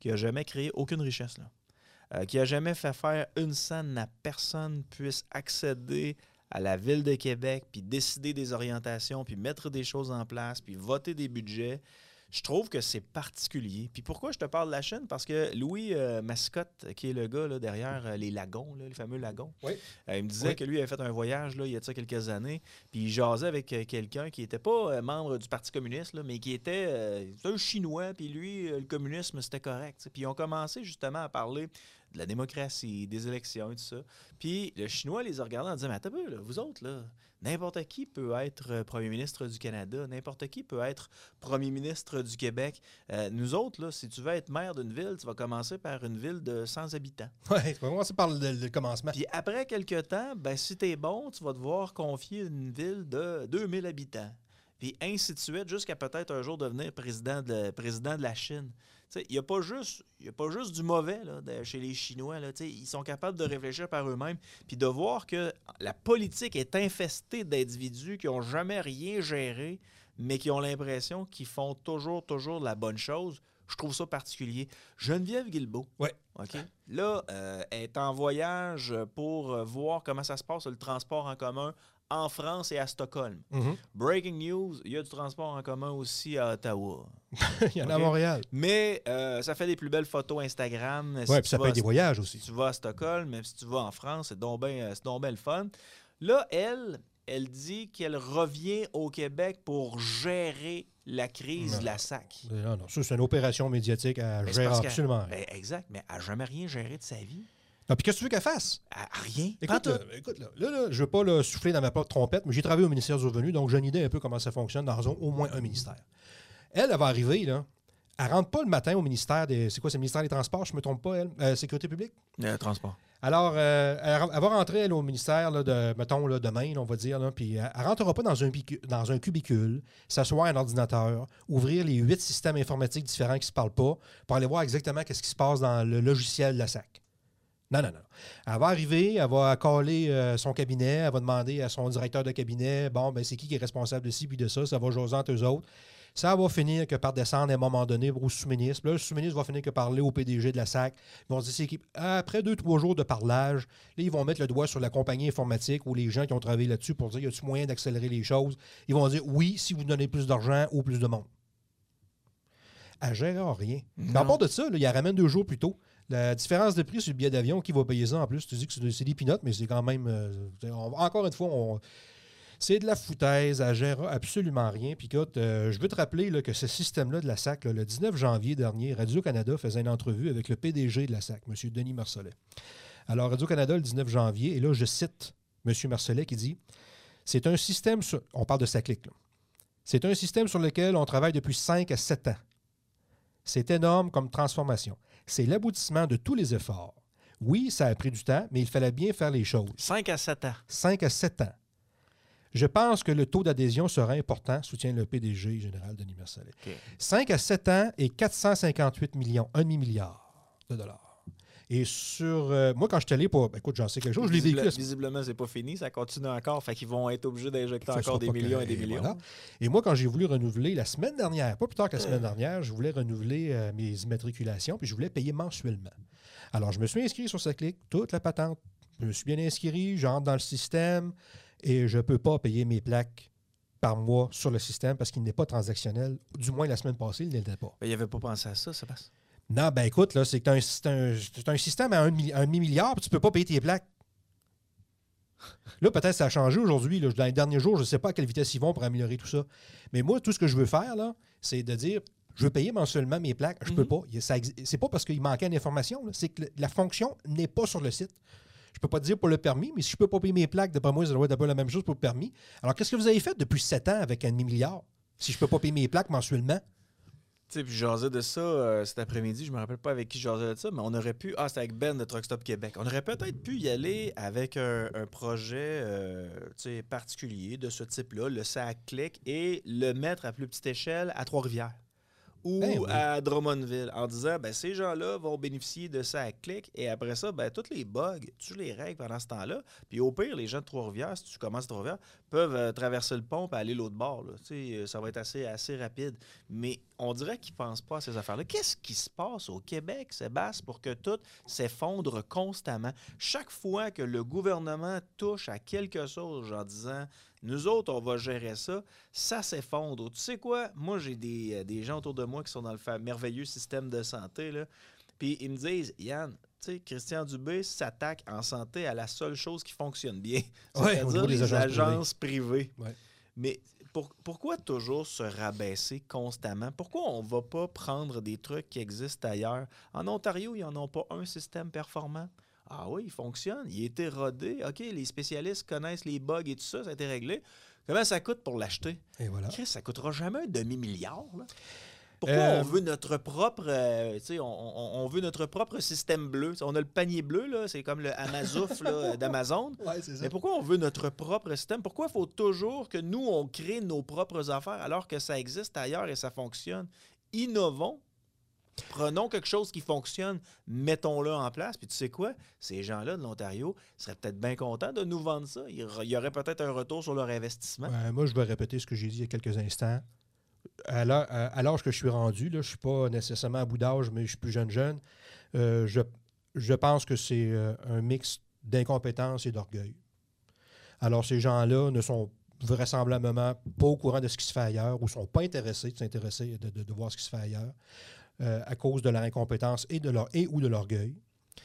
qui n'a jamais créé aucune richesse, là. Euh, qui n'a jamais fait faire une scène à personne puisse accéder à la Ville de Québec, puis décider des orientations, puis mettre des choses en place, puis voter des budgets. Je trouve que c'est particulier. Puis pourquoi je te parle de la Chine? Parce que Louis euh, Mascotte, qui est le gars là, derrière euh, les lagons, là, les fameux lagons, Oui. euh, il me disait Oui. que lui avait fait un voyage là, il y a de ça quelques années, puis il jasait avec euh, quelqu'un qui n'était pas euh, membre du Parti communiste, là, mais qui était euh, un Chinois, puis lui, euh, le communisme, c'était correct. T'sais. Puis ils ont commencé justement à parler de la démocratie, des élections et tout ça. Puis le Chinois les a regardés en disant « Mais attends un peu, là, vous autres, là, n'importe qui peut être euh, premier ministre du Canada, n'importe qui peut être premier ministre du Québec. Euh, nous autres, là, si tu veux être maire d'une ville, tu vas commencer par une ville de cent habitants. » Oui, tu vas commencer par le, le commencement. Puis après quelques temps, ben, si tu es bon, tu vas devoir confier une ville de deux mille habitants. Puis ainsi de suite, jusqu'à peut-être un jour devenir président de, président de la Chine. Il n'y a pas juste, y a pas juste du mauvais là, de, chez les Chinois. Là, ils sont capables de réfléchir par eux-mêmes puis de voir que la politique est infestée d'individus qui n'ont jamais rien géré, mais qui ont l'impression qu'ils font toujours, toujours la bonne chose. Je trouve ça particulier. Geneviève Guilbeault, ouais. OK, là, euh, est en voyage pour voir comment ça se passe, le transport en commun en France et à Stockholm. Mm-hmm. Breaking news, il y a du transport en commun aussi à Ottawa. Il y en a okay? à Montréal. Mais euh, ça fait des plus belles photos Instagram. Oui, si puis ça paye des voyages aussi. Si tu vas à Stockholm, même si tu vas en France, c'est donc bien ben le fun. Là, elle, elle dit qu'elle revient au Québec pour gérer la crise non, de la S A C. Non, non, ça, c'est une opération médiatique à mais gérer absolument. Ben, exact, mais elle n'a jamais rien géré de sa vie. Non, puis qu'est-ce que tu veux qu'elle fasse? À rien. Écoute, là, écoute là, là, là, je ne veux pas là, souffler dans ma propre trompette, mais j'ai travaillé au ministère du Revenu, donc j'ai une idée un peu comment ça fonctionne dans un, au moins un ministère. Elle, elle va arriver, là. Elle ne rentre pas le matin au ministère des. C'est quoi, c'est le ministère des Transports, je ne me trompe pas, elle? Euh, Sécurité publique? Le transport. Alors, euh, elle, elle va rentrer, elle, au ministère, là, de, mettons, là, demain, là, on va dire, là, puis elle ne rentrera pas dans un, dans un cubicule, s'asseoir à un ordinateur, ouvrir les huit systèmes informatiques différents qui ne se parlent pas, pour aller voir exactement ce qui se passe dans le logiciel de la S A C. Non, non, non. Elle va arriver, elle va caler euh, son cabinet, elle va demander à son directeur de cabinet, bon, ben c'est qui qui est responsable de ci puis de ça, ça va jaser entre eux autres. Ça va finir que par descendre à un moment donné au sous-ministre. Là, le sous-ministre va finir que parler au P D G de la S A C. Ils vont se dire, c'est qui... Après deux, trois jours de parlage, là, ils vont mettre le doigt sur la compagnie informatique ou les gens qui ont travaillé là-dessus pour dire, y a-t-il moyen d'accélérer les choses? Ils vont dire, oui, si vous donnez plus d'argent ou plus de monde. Elle ne gère rien. Mais à part de ça, là, il la ramène deux jours plus tôt. La différence de prix sur le billet d'avion, qui va payer ça en plus? Tu dis que c'est des peanuts, mais c'est quand même... Euh, on, encore une fois, on, c'est de la foutaise. Elle ne gère absolument rien. Puis écoute, euh, je veux te rappeler là, que ce système-là de la S A C, là, le dix-neuf janvier dernier, Radio-Canada faisait une entrevue avec le P D G de la S A C, M. Denis Marcellet. Alors, Radio-Canada, le dix-neuf janvier, et là, je cite M. Marcellet qui dit « C'est un système... Sur... » On parle de SACLIC, là. « C'est un système sur lequel on travaille depuis cinq à sept ans. C'est énorme comme transformation. C'est l'aboutissement de tous les efforts. Oui, ça a pris du temps, mais il fallait bien faire les choses. » cinq à sept ans. cinq à sept ans. Je pense que le taux d'adhésion sera important, soutient le P D G général Denis Marcellet. Okay. cinq à sept ans et quatre cent cinquante-huit millions, un demi-milliard de dollars. Et sur... Euh, moi, quand je suis allé pour... Ben, écoute, j'en sais quelque chose, je l'ai Visible, vécu... Visiblement, c'est pas fini, ça continue encore. Fait qu'ils vont être obligés d'injecter Ça encore des millions que, et des millions. Voilà. Et moi, quand j'ai voulu renouveler la semaine dernière, pas plus tard que la semaine dernière, je voulais renouveler euh, mes immatriculations, puis je voulais payer mensuellement. Alors, je me suis inscrit sur SACLIC, toute la patente. Je me suis bien inscrit, j'entre dans le système et je ne peux pas payer mes plaques par mois sur le système parce qu'il n'est pas transactionnel. Du moins, la semaine passée, il n'était pas. Ben, il n'avait pas pensé à ça, Sébastien. Non, ben écoute, là, c'est un, c'est un, c'est un système à un, un demi-milliard, puis tu ne peux pas payer tes plaques. Là, peut-être ça a changé aujourd'hui. Là. Dans les derniers jours, je ne sais pas à quelle vitesse ils vont pour améliorer tout ça. Mais moi, tout ce que je veux faire, là, c'est de dire, je veux payer mensuellement mes plaques. Je ne peux Mm-hmm. pas. Ça, c'est pas parce qu'il manquait une information. Là. C'est que la fonction n'est pas sur le site. Je ne peux pas te dire pour le permis, mais si je ne peux pas payer mes plaques, d'après moi, ça doit être un peu la même chose pour le permis. Alors, qu'est-ce que vous avez fait depuis sept ans avec un demi-milliard si je ne peux pas payer mes plaques mensuellement? Tu sais, puis jasais de ça euh, cet après-midi, je me rappelle pas avec qui je jasais de ça, mais on aurait pu... Ah, c'était avec Ben de Truck Stop Québec. On aurait peut-être pu y aller avec un, un projet euh, tu sais, particulier de ce type-là, le SACLIC, et le mettre à plus petite échelle à Trois-Rivières ou Ben oui. à Drummondville, en disant, ben ces gens-là vont bénéficier de SACLIC, et après ça, ben tous les bugs, tu les règles pendant ce temps-là, puis au pire, les gens de Trois-Rivières, si tu commences à Trois-Rivières, peuvent euh, traverser le pont et aller l'autre bord. Là. Euh, ça va être assez, assez rapide. Mais on dirait qu'ils ne pensent pas à ces affaires-là. Qu'est-ce qui se passe au Québec, Sébastien, pour que tout s'effondre constamment? Chaque fois que le gouvernement touche à quelque chose en disant « Nous autres, on va gérer ça », ça s'effondre. Tu sais quoi? Moi, j'ai des, des gens autour de moi qui sont dans le fa- merveilleux système de santé, là. Puis ils me disent « Yann, tu sais, Christian Dubé s'attaque en santé à la seule chose qui fonctionne bien, ouais, c'est-à-dire les agences, agences privées. privées. Ouais. » Mais pour, pourquoi toujours se rabaisser constamment? Pourquoi on ne va pas prendre des trucs qui existent ailleurs? En Ontario, ils n'en ont pas un système performant. Ah oui, il fonctionne, il a été rodé. OK, les spécialistes connaissent les bugs et tout ça, ça a été réglé. Comment ça coûte pour l'acheter? Et voilà. Chris, ça ne coûtera jamais un demi-milliard, là. Pourquoi euh... on veut notre propre euh, on, on, on veut notre propre système bleu? T'sais, on a le panier bleu, là, c'est comme le Amazouf là, d'Amazon. Ouais, c'est ça. Mais pourquoi on veut notre propre système? Pourquoi il faut toujours que nous, on crée nos propres affaires alors que ça existe ailleurs et ça fonctionne? Innovons. Prenons quelque chose qui fonctionne, mettons-le en place. Puis tu sais quoi? Ces gens-là de l'Ontario seraient peut-être bien contents de nous vendre ça. Il y aurait peut-être un retour sur leur investissement. Ouais, moi, je vais répéter ce que j'ai dit il y a quelques instants. À l'âge que je suis rendu, là, je ne suis pas nécessairement à bout d'âge, mais je suis plus jeune jeune, euh, je, je pense que c'est euh, un mix d'incompétence et d'orgueil. Alors, ces gens-là ne sont vraisemblablement pas au courant de ce qui se fait ailleurs ou ne sont pas intéressés de s'intéresser, de, de, de voir ce qui se fait ailleurs euh, à cause de leur incompétence et, de leur, et ou de l'orgueil.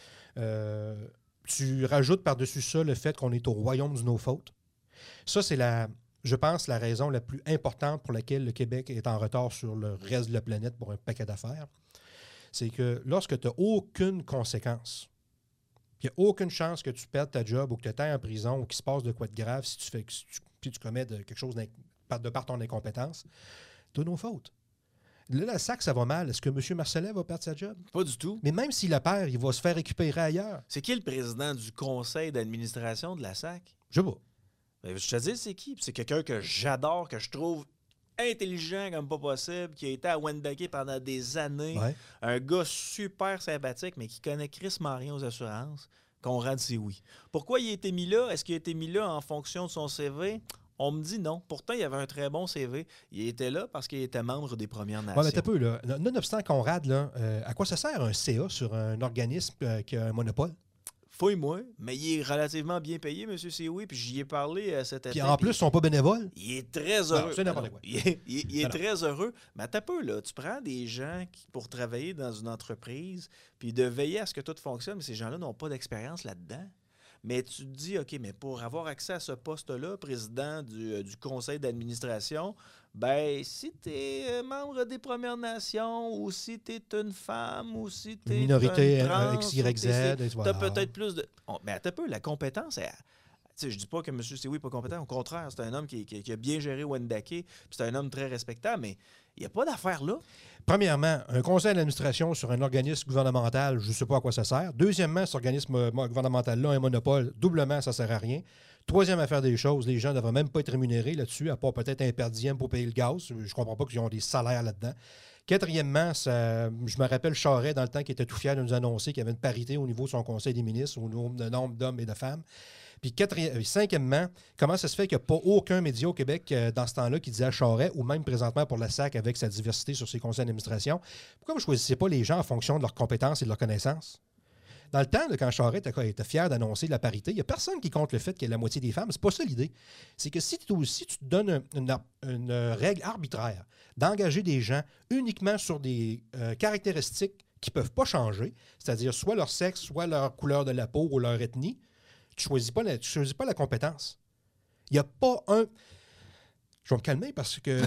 Euh, tu rajoutes par-dessus ça le fait qu'on est au royaume du no-faute. Ça, c'est la... Je pense la raison la plus importante pour laquelle le Québec est en retard sur le reste de la planète pour un paquet d'affaires, c'est que lorsque tu n'as aucune conséquence, il n'y a aucune chance que tu perdes ta job ou que tu ailles en prison ou qu'il se passe de quoi de grave si tu fais si tu, si tu commets de, quelque chose de par ton incompétence, c'est nos fautes. Là, la S A C, ça va mal. Est-ce que M. Marcellet va perdre sa job? Pas du tout. Mais même s'il la perd, il va se faire récupérer ailleurs. C'est qui le président du conseil d'administration de la S A C? Je sais pas. Ben, je te dis, c'est qui? C'est quelqu'un que j'adore, que je trouve intelligent comme pas possible, qui a été à Wendake pendant des années. Ouais. Un gars super sympathique, mais qui connaît Chris Marion aux assurances. Conrad, c'est oui. Pourquoi il a été mis là? Est-ce qu'il a été mis là en fonction de son C V? On me dit non. Pourtant, il avait un très bon C V. Il était là parce qu'il était membre des Premières Nations. Oui, mais t'as peu, là. Nonobstant Conrad, là, euh, à quoi ça sert un C A sur un organisme euh, qui a un monopole? Fouille-moi, mais il est relativement bien payé, M. Sioui, puis j'y ai parlé euh, cet été. Puis en plus, ils ne sont pas bénévoles. Il est très heureux. Non, c'est n'importe quoi. Il est, il, il est très heureux. Mais t'as peu, là. Tu prends des gens qui, pour travailler dans une entreprise, puis de veiller à ce que tout fonctionne, mais ces gens-là n'ont pas d'expérience là-dedans. Mais tu te dis, OK, mais pour avoir accès à ce poste-là, président du, euh, du conseil d'administration, ben si tu es membre des Premières Nations ou si tu es une femme ou si tu es minorité une trans, X Y Z, tu voilà. as peut-être plus de... Oh, mais t'as peu, la compétence, elle... Je dis pas que M. Sioui n'est pas compétent. Au contraire, c'est un homme qui, qui, qui a bien géré Wendake. C'est un homme très respectable, mais il n'y a pas d'affaire là. Premièrement, un conseil d'administration sur un organisme gouvernemental, je ne sais pas à quoi ça sert. Deuxièmement, cet organisme gouvernemental-là, un monopole, doublement, ça ne sert à rien. Troisième affaire des choses, les gens ne devraient même pas être rémunérés là-dessus, à part peut-être un per diem pour payer le gaz. Je ne comprends pas qu'ils ont des salaires là-dedans. Quatrièmement, ça, je me rappelle Charest, dans le temps, qui était tout fier de nous annoncer qu'il y avait une parité au niveau de son conseil des ministres, au nombre d'hommes et de femmes. Puis cinquièmement, comment ça se fait qu'il n'y a pas aucun média au Québec euh, dans ce temps-là qui disait à Charest, ou même présentement pour la S A C avec sa diversité sur ses conseils d'administration, pourquoi vous ne choisissez pas les gens en fonction de leurs compétences et de leurs connaissances? Dans le temps, là, quand Charest était, était fier d'annoncer la parité, il n'y a personne qui compte le fait qu'il y ait la moitié des femmes. C'est pas ça l'idée. C'est que si, si tu te donnes une, une, une règle arbitraire d'engager des gens uniquement sur des euh, caractéristiques qui ne peuvent pas changer, c'est-à-dire soit leur sexe, soit leur couleur de la peau ou leur ethnie, tu ne choisis pas la, tu choisis pas la compétence. Il n'y a pas un... Je vais me calmer parce que...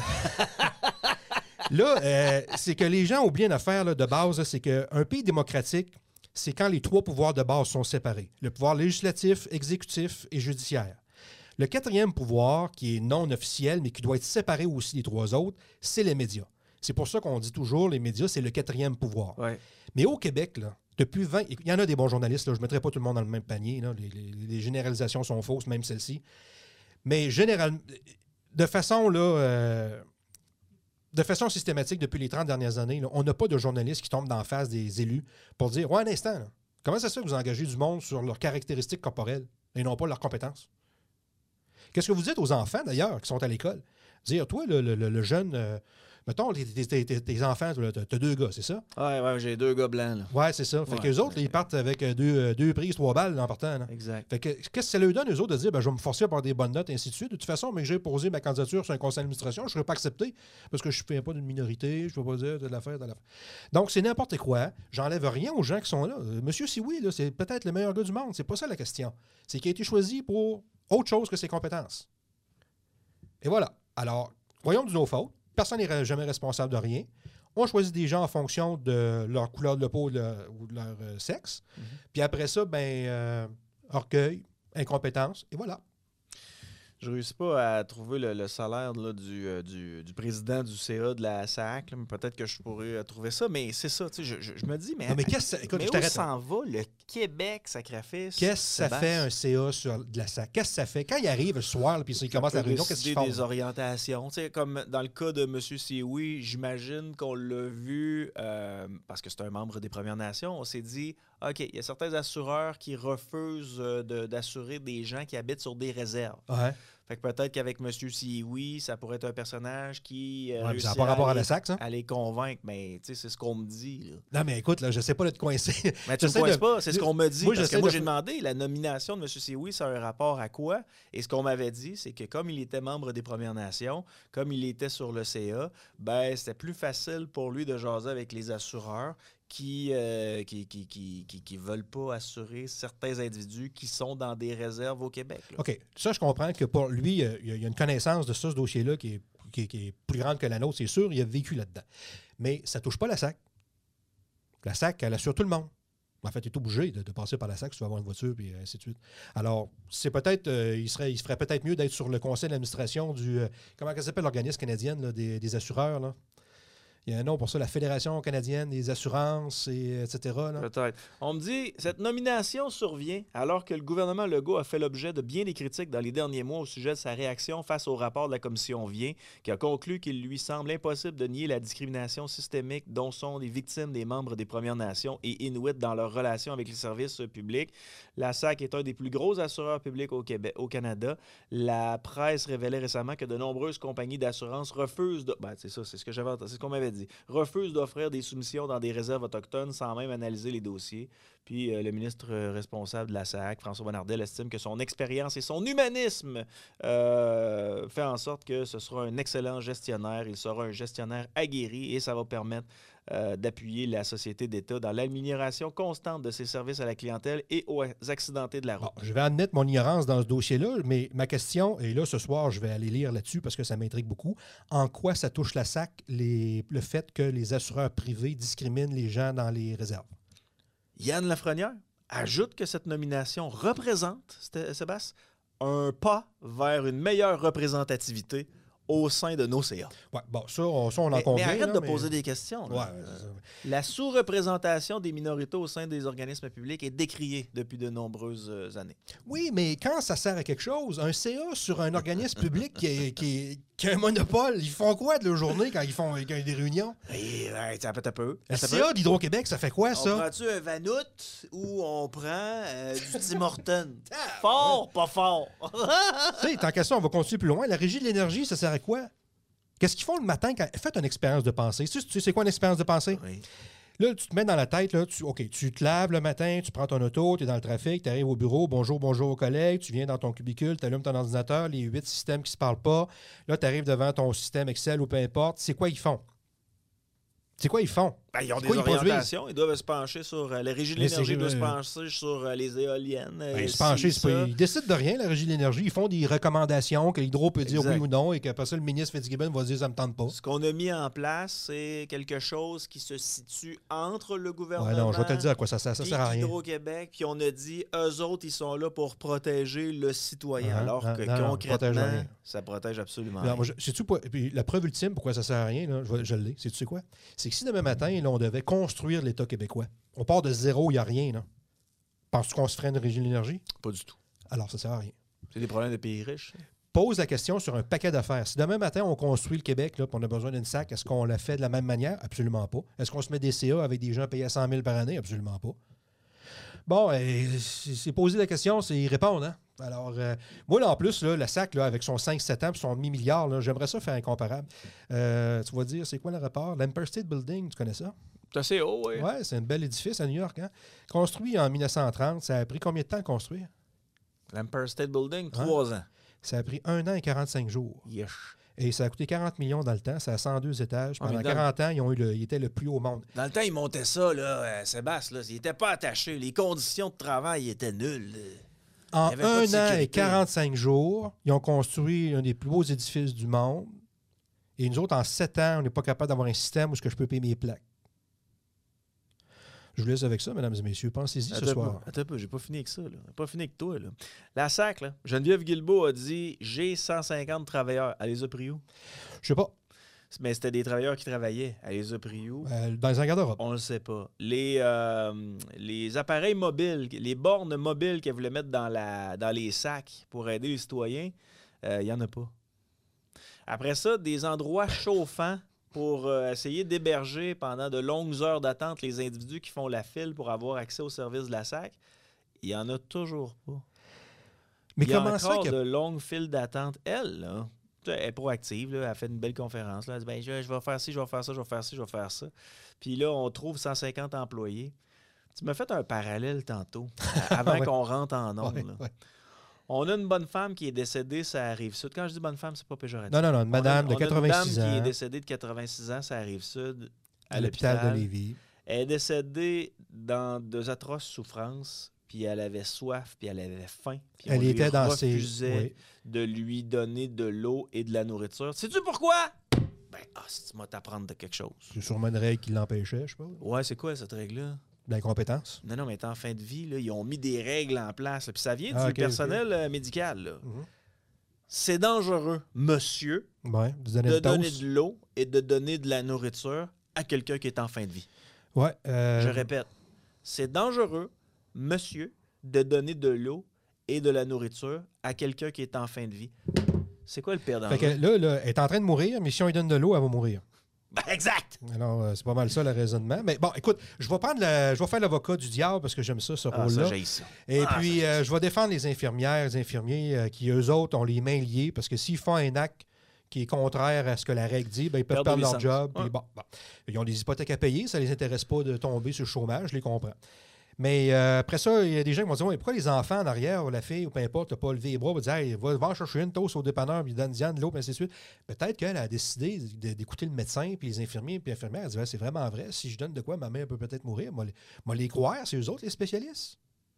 là, euh, c'est que les gens oublient une affaire là, de base, là, c'est qu'un pays démocratique, c'est quand les trois pouvoirs de base sont séparés. Le pouvoir législatif, exécutif et judiciaire. Le quatrième pouvoir, qui est non officiel, mais qui doit être séparé aussi des trois autres, c'est les médias. C'est pour ça qu'on dit toujours, les médias, c'est le quatrième pouvoir. Ouais. Mais au Québec, là, depuis vingt... Il y en a des bons journalistes, là, je ne mettrai pas tout le monde dans le même panier. Là, les, les, les généralisations sont fausses, même celles-ci. Mais généralement, de façon, là, euh, de façon systématique, depuis les trente dernières années, là, on n'a pas de journalistes qui tombent dans la face des élus pour dire « Ouais, un instant, là, comment ça se fait que vous engagez du monde sur leurs caractéristiques corporelles et non pas leurs compétences? » Qu'est-ce que vous dites aux enfants, d'ailleurs, qui sont à l'école? Dire, toi, le, le, le jeune... Euh, mettons, tes, tes, tes, tes enfants, tu as deux gars, c'est ça? Ouais, ouais, j'ai deux gars blancs. Là. Ouais, c'est ça. Fait ouais, que les autres, ouais. ils partent avec deux, deux prises, trois balles en partant. Là. Exact. Fait que qu'est-ce que ça leur donne, eux autres, de dire, ben, je vais me forcer à avoir des bonnes notes, et ainsi de suite. De toute façon, mais que j'ai posé ma candidature sur un conseil d'administration, je ne serais pas accepté parce que je ne fais pas d'une minorité, je ne vais pas dire de l'affaire, de l'affaire. Donc, c'est n'importe quoi. J'enlève rien aux gens qui sont là. Monsieur Sioui, là, c'est peut-être le meilleur gars du monde. C'est pas ça la question. C'est qu'il a été choisi pour autre chose que ses compétences. Et voilà. Alors, voyons de nos fautes. Personne n'est jamais responsable de rien. On choisit des gens en fonction de leur couleur de peau de, ou de leur euh, sexe. Mm-hmm. Puis après ça, ben euh, orgueil, incompétence, et voilà. Je ne réussis pas à trouver le, le salaire là, du, euh, du, du président du C A de la S A C. Là, mais peut-être que je pourrais euh, trouver ça, mais c'est ça. Je, je, je me dis, mais, non, mais, qu'est-ce, écoute, mais je où s'en va le Québec, sacrifice? Qu'est-ce que ça fait un C A sur de la S A C? Qu'est-ce que ça fait? Quand il arrive le soir, puis il commence la réunion, qu'est-ce qu'ils font? Des orientations. T'sais, comme dans le cas de M. Sioui, j'imagine qu'on l'a vu, euh, parce que c'est un membre des Premières Nations, on s'est dit, OK, il y a certains assureurs qui refusent de, d'assurer des gens qui habitent sur des réserves. Ouais. Fait que peut-être qu'avec M. Sioui, ça pourrait être un personnage qui euh, ouais, ça n'a pas rapport à, aller, à la S A C, ça? à les convaincre, mais c'est ce qu'on me dit. Là. Non, mais écoute, là, je ne sais pas de te coincer. Mais tu ne me coinces de... pas, c'est ce qu'on me dit. Moi, parce que moi, de... j'ai demandé, la nomination de M. Sioui, ça a un rapport à quoi? Et ce qu'on m'avait dit, c'est que comme il était membre des Premières Nations, comme il était sur le C A, ben c'était plus facile pour lui de jaser avec les assureurs qui euh, qui, qui, qui, qui, qui veulent pas assurer certains individus qui sont dans des réserves au Québec. Là. OK. Ça, je comprends que pour lui, il y a une connaissance de ça, ce dossier-là, qui est, qui, est, qui est plus grande que la nôtre, c'est sûr. Il a vécu là-dedans. Mais ça ne touche pas la S A C. La S A C, elle assure tout le monde. En fait, tu es obligé de, de passer par la S A C si tu vas avoir une voiture, et ainsi de suite. Alors, c'est peut-être, euh, il, serait, il se ferait peut-être mieux d'être sur le conseil d'administration du... Euh, comment ça s'appelle l'organisme canadien là, des, des assureurs, là? Il y a un nom pour ça, la Fédération canadienne des assurances, et, etc. Là. Peut-être. On me dit, cette nomination survient alors que le gouvernement Legault a fait l'objet de bien des critiques dans les derniers mois au sujet de sa réaction face au rapport de la commission Vien, qui a conclu qu'il lui semble impossible de nier la discrimination systémique dont sont les victimes des membres des Premières Nations et Inuits dans leurs relations avec les services publics. La S A C est un des plus gros assureurs publics au Québec, au Canada. La presse révélait récemment que de nombreuses compagnies d'assurance refusent de... Ben, c'est ça, c'est ce que j'avais entendu, c'est ce qu'on m'avait dit. refuse d'offrir des soumissions dans des réserves autochtones sans même analyser les dossiers. Puis euh, le ministre responsable de la S A C, François Bonnardel, estime que son expérience et son humanisme euh, fait en sorte que ce sera un excellent gestionnaire. Il sera un gestionnaire aguerri et ça va permettre euh, d'appuyer la société d'État dans l'amélioration constante de ses services à la clientèle et aux accidentés de la route. Bon, je vais admettre mon ignorance dans ce dossier-là, mais ma question, et là, ce soir, je vais aller lire là-dessus parce que ça m'intrigue beaucoup. En quoi ça touche la S A C, les, le fait que les assureurs privés discriminent les gens dans les réserves? Yann Lafrenière ajoute que cette nomination représente, Sébastien, un pas vers une meilleure représentativité au sein de nos C A. Ouais, bon, ça, on, ça, on en mais, convient. Mais arrête là, de mais... poser des questions. Ouais, euh, la sous-représentation des minorités au sein des organismes publics est décriée depuis de nombreuses années. Oui, mais quand ça sert à quelque chose, un C A sur un organisme public qui, est, qui, est, qui a un monopole, ils font quoi de leur journée quand ils font quand il y a des réunions? Et, ouais, ça peut un peu. Le C A d'Hydro-Québec, ça fait quoi, ça? On prend-tu un Vanout ou on prend euh, du Tim Horton? Fort, pas fort! Tu sais, tant qu'à ça, on va continuer plus loin. La régie de l'énergie, ça sert à quoi? Qu'est-ce qu'ils font le matin quand... Faites une expérience de pensée. Tu sais, tu sais c'est quoi une expérience de pensée? Oui. Là, tu te mets dans la tête, là, tu, OK, tu te laves le matin, tu prends ton auto, tu es dans le trafic, tu arrives au bureau, bonjour, bonjour aux collègues, tu viens dans ton cubicule, tu allumes ton ordinateur, les huit systèmes qui ne se parlent pas. Là, tu arrives devant ton système Excel ou peu importe. C'est quoi ils font? C'est quoi ils font? Ben, ils ont c'est des quoi, orientations. Ils, ils doivent se pencher sur... Euh, la Régie de l'énergie doit euh... se pencher sur euh, les éoliennes. Euh, ben, se pencher, si, c'est pas, ils décident de rien, la Régie de l'énergie. Ils font des recommandations que l'Hydro peut dire exact. oui ou non et qu'après ça, le ministre Fitzgibbon va dire ça me tente pas. Ce qu'on a mis en place, c'est quelque chose qui se situe entre le gouvernement... Ouais, non, je vais te le dire à quoi ça sert. Ça sert à rien. Hydro-Québec, puis on a dit, eux autres, ils sont là pour protéger le citoyen. Uh-huh, alors que non, concrètement, non, protège ça protège absolument non, rien. Moi, je, sais-tu, puis la preuve ultime pourquoi ça sert à rien, là, je, je l'ai, c'est tu sais quoi? C'est que si demain matin, là, on devait construire l'État québécois, on part de zéro, il n'y a rien. Là. Penses-tu qu'on se ferait une régie de l'énergie? Pas du tout. Alors, ça ne sert à rien. C'est des problèmes de pays riches. Pose la question sur un paquet d'affaires. Si demain matin, on construit le Québec, là, puis on a besoin d'une S A C, est-ce qu'on la fait de la même manière? Absolument pas. Est-ce qu'on se met des C A avec des gens payés à cent mille par année? Absolument pas. Bon, et c'est poser la question, c'est y répondre. Hein? Alors, euh, moi, là, en plus, là, le sac, là, avec son cinq sept ans et son demi-milliard, là, j'aimerais ça faire incomparable. Euh, tu vas dire, c'est quoi le rapport? L'Empire State Building, tu connais ça? C'est assez haut, oui. Oui, c'est un bel édifice à New York. Hein? Construit en mille neuf cent trente, ça a pris combien de temps à construire? L'Empire State Building, trois ans. Ça a pris un an et quarante-cinq jours. Yes. Et ça a coûté quarante millions dans le temps. Ça a cent deux étages. Ah, Pendant mais dans- quarante ans, ils, ont eu le, ils étaient le plus haut au monde. Dans le temps, ils montaient ça, là, euh, Sébastien, là, ils n'étaient pas attachés. Les conditions de travail étaient nulles. En Il y avait pas un de an et sécurité. quarante-cinq jours, ils ont construit un des plus beaux édifices du monde. Et nous autres, en sept ans, on n'est pas capable d'avoir un système où est-ce que je peux payer mes plaques. Je vous laisse avec ça, mesdames et messieurs. Pensez-y ce Attends un soir. peu, attends un peu, j'ai pas fini avec ça. Là. J'ai pas fini avec toi. Là. La S A C, là, Geneviève Guilbeault a dit « J'ai cent cinquante travailleurs. » Elle les a pris où? Je sais pas. Mais c'était des travailleurs qui travaillaient. Elle les a pris où? Euh, dans un garde-robe. On le sait pas. Les, euh, les appareils mobiles, les bornes mobiles qu'elle voulait mettre dans, la, dans les sacs pour aider les citoyens, il n'y en a pas. Après ça, des endroits chauffants pour euh, essayer d'héberger pendant de longues heures d'attente les individus qui font la file pour avoir accès aux services de la S A C, il n'y en a toujours pas. Mais il y a comment ça encore que... de longues files d'attente. Elle, là, elle est proactive, là, elle fait une belle conférence. Là, elle dit ben, je, je vais faire ci, je vais faire ça, je vais faire ci, je vais faire ça. Puis là, on trouve cent cinquante employés. Tu m'as fait un parallèle tantôt, avant Ouais. qu'on rentre en ondes. Ouais, là. ouais. On a une bonne femme qui est décédée, ça arrive sud. Quand je dis bonne femme, c'est pas péjoratif. Non, non, non. Une madame on a, de on a quatre-vingt-six une dame ans qui est décédée de quatre-vingt-six ans, ça arrive sud, à, à l'hôpital l'hôpital. de Lévis. Elle est décédée dans de atroces souffrances, puis elle avait soif, puis elle avait faim. Puis on Elle lui était dans ses... refusait Oui. de lui donner de l'eau et de la nourriture. Sais-tu pourquoi? Ben, ah, si tu m'as t'apprendre de quelque chose. C'est sûrement une règle qui l'empêchait, je sais pas. Ouais, c'est quoi cette règle-là? L'incompétence. Non, non, mais t'es en fin de vie, là, ils ont mis des règles en place. là, Puis ça vient Ah, du ok, personnel euh, médical. Là. Mhm. C'est dangereux, monsieur, Ouais, de donner de une donner dose. de l'eau et de donner de la nourriture à quelqu'un qui est en fin de vie. Ouais. euh, Je répète, c'est dangereux, monsieur, de donner de l'eau et de la nourriture à quelqu'un qui est en fin de vie. C'est quoi le pire danger? Fait que là, là, elle est en train de mourir, mais si on lui donne de l'eau, elle va mourir. Ben, exact! Alors, euh, c'est pas mal ça, le raisonnement. Mais bon, écoute, je vais prendre la- je vais faire l'avocat du diable parce que j'aime ça, ce Ah, ça, rôle-là. j'haïs ça. Et Ah, puis, ça, euh, je vais défendre les infirmières, les infirmiers euh, qui, eux autres, ont les mains liées parce que s'ils font un acte qui est contraire à ce que la règle dit, ben, ils peuvent Perdre perdre leur licence. job. Puis Ouais. bon, bon. Ils ont des hypothèques à payer, ça les intéresse pas de tomber sur le chômage, je les comprends. Mais euh, après ça, il y a des gens qui vont dire ouais, pourquoi les enfants en arrière, ou la fille, ou peu importe, n'ont pas levé les bras, vont dire hey, va, va chercher une toast au dépanneur, puis donne Diane de l'eau, puis ainsi de suite. Peut-être qu'elle a décidé de- d'écouter le médecin, puis les infirmiers, puis les infirmières. Elle dit ouais, c'est vraiment vrai, si je donne de quoi, ma mère peut peut-être mourir. Moi, les, moi, les croire, c'est eux autres, les spécialistes.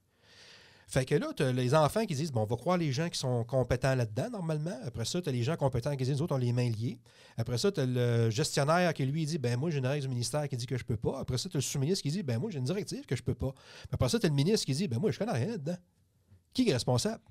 Fait que là, tu as les enfants qui disent bon, on va croire les gens qui sont compétents là-dedans, normalement. Après ça, tu as les gens compétents qui disent nous autres, on a les mains liées. Après ça, tu as le gestionnaire qui lui dit ben moi, j'ai une règle du ministère qui dit que je peux pas. Après ça, tu as le sous-ministre qui dit ben moi, j'ai une directive que je peux pas. Après ça, tu as le ministre qui dit ben moi, je connais rien là-dedans. Qui est responsable?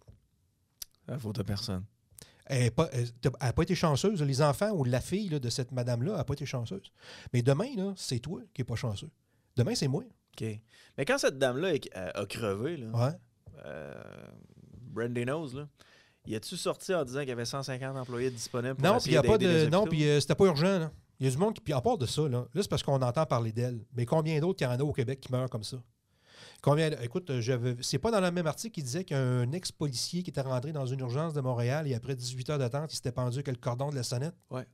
La faute de personne. Elle n'a pas, elle- t'as- elle a pas été chanceuse. Les enfants ou la fille là, de cette madame-là n'a pas été chanceuse. Mais demain, là, c'est toi qui n'es pas chanceux. Demain, c'est moi. OK. Mais quand cette dame-là est- a, a crevé, là, Ouais. euh, Brandy Knows, là, y a-tu sorti en disant qu'il y avait cent cinquante employés disponibles pour Non, puis il y essayer a pas d'aider de. les Non, hôpitaux? puis euh, c'était pas urgent, là. Il y a du monde qui. Puis à part de ça, là, là c'est parce qu'on entend parler d'elle. Mais combien d'autres qu'il y en a au Québec qui meurent comme ça? Combien. Écoute, euh, j'avais- c'est pas dans le même article qui disait qu'un ex-policier qui était rentré dans une urgence de Montréal et après dix-huit heures d'attente, il s'était pendu avec le cordon de la sonnette. Ouais.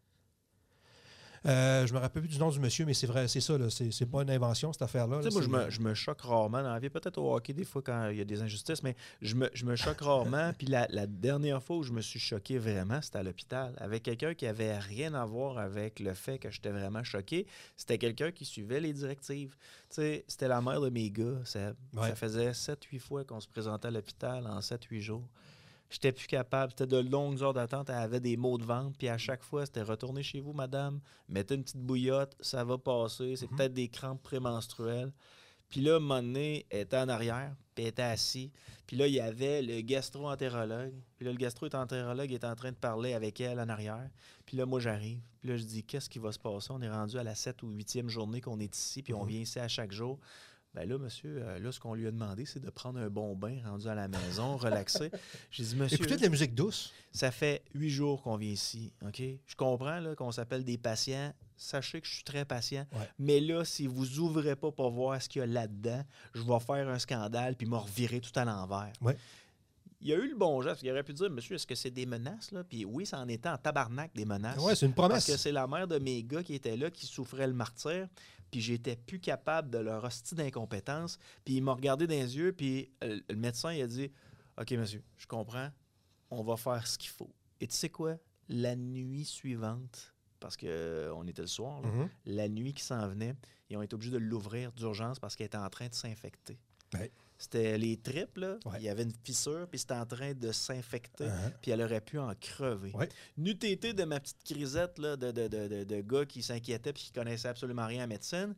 Euh, je me rappelle plus du nom du monsieur, mais c'est vrai, c'est ça, là. C'est, c'est pas une invention, cette affaire-là. Tu là, sais, moi, c'est- je me, je me choque rarement dans la vie. Peut-être au hockey, des fois, quand il y a des injustices, mais je me, je me choque rarement. Puis la, la dernière fois où je me suis choqué vraiment, c'était à l'hôpital. Avec quelqu'un qui avait rien à voir avec le fait que j'étais vraiment choqué. C'était quelqu'un qui suivait les directives. Tu sais, c'était la mère de mes gars. Ça, Ouais. ça faisait sept huit fois qu'on se présentait à l'hôpital en sept huit jours. J'étais plus capable. C'était de longues heures d'attente. Elle avait des maux de ventre. Puis à chaque fois, c'était retournez chez vous, madame. Mettez une petite bouillotte. Ça va passer. C'est Mhm. peut-être des crampes prémenstruelles. Puis là, à un moment donné, elle était en arrière. Puis elle était assise. Puis là, il y avait le gastro-entérologue. Puis là, le gastro-entérologue est en train de parler avec elle en arrière. Puis là, moi, j'arrive. Puis là, je dis, qu'est-ce qui va se passer? On est rendu à la septième ou huitième journée qu'on est ici. Puis on Mhm. vient ici à chaque jour. Ben là, monsieur, euh, là, ce qu'on lui a demandé, c'est de prendre un bon bain rendu à la maison, relaxer. J'ai dit, monsieur, Écoutez de la musique douce. ça fait huit jours qu'on vient ici, OK? Je comprends là, qu'on s'appelle des patients. Sachez que je suis très patient. Ouais. Mais là, si vous ouvrez pas pour voir ce qu'il y a là-dedans, je vais faire un scandale puis me revirer tout à l'envers. Ouais. il a eu le bon geste. Il aurait pu dire, monsieur, est-ce que c'est des menaces? Là? Puis oui, ça en était en tabarnak des menaces. Ouais, c'est une promesse. Parce que c'est la mère de mes gars qui était là, qui souffrait le martyre. Puis j'étais plus capable de leur hostie d'incompétence. Puis il m'a regardé dans les yeux, puis euh, le médecin, il a dit, OK, monsieur, je comprends, on va faire ce qu'il faut. Et tu sais quoi? La nuit suivante, parce qu'on euh, était le soir, là, Mm-hmm. la nuit qui s'en venait, ils ont été obligés de l'ouvrir d'urgence parce qu'elle était en train de s'infecter. Ouais. C'était les tripes, là. Ouais. Il y avait une fissure, puis c'était en train de s'infecter, Uh-huh. puis elle aurait pu en crever. Ouais. N'eût été de ma petite crisette là, de, de, de, de, de gars qui s'inquiétait puis qui connaissait absolument rien en médecine,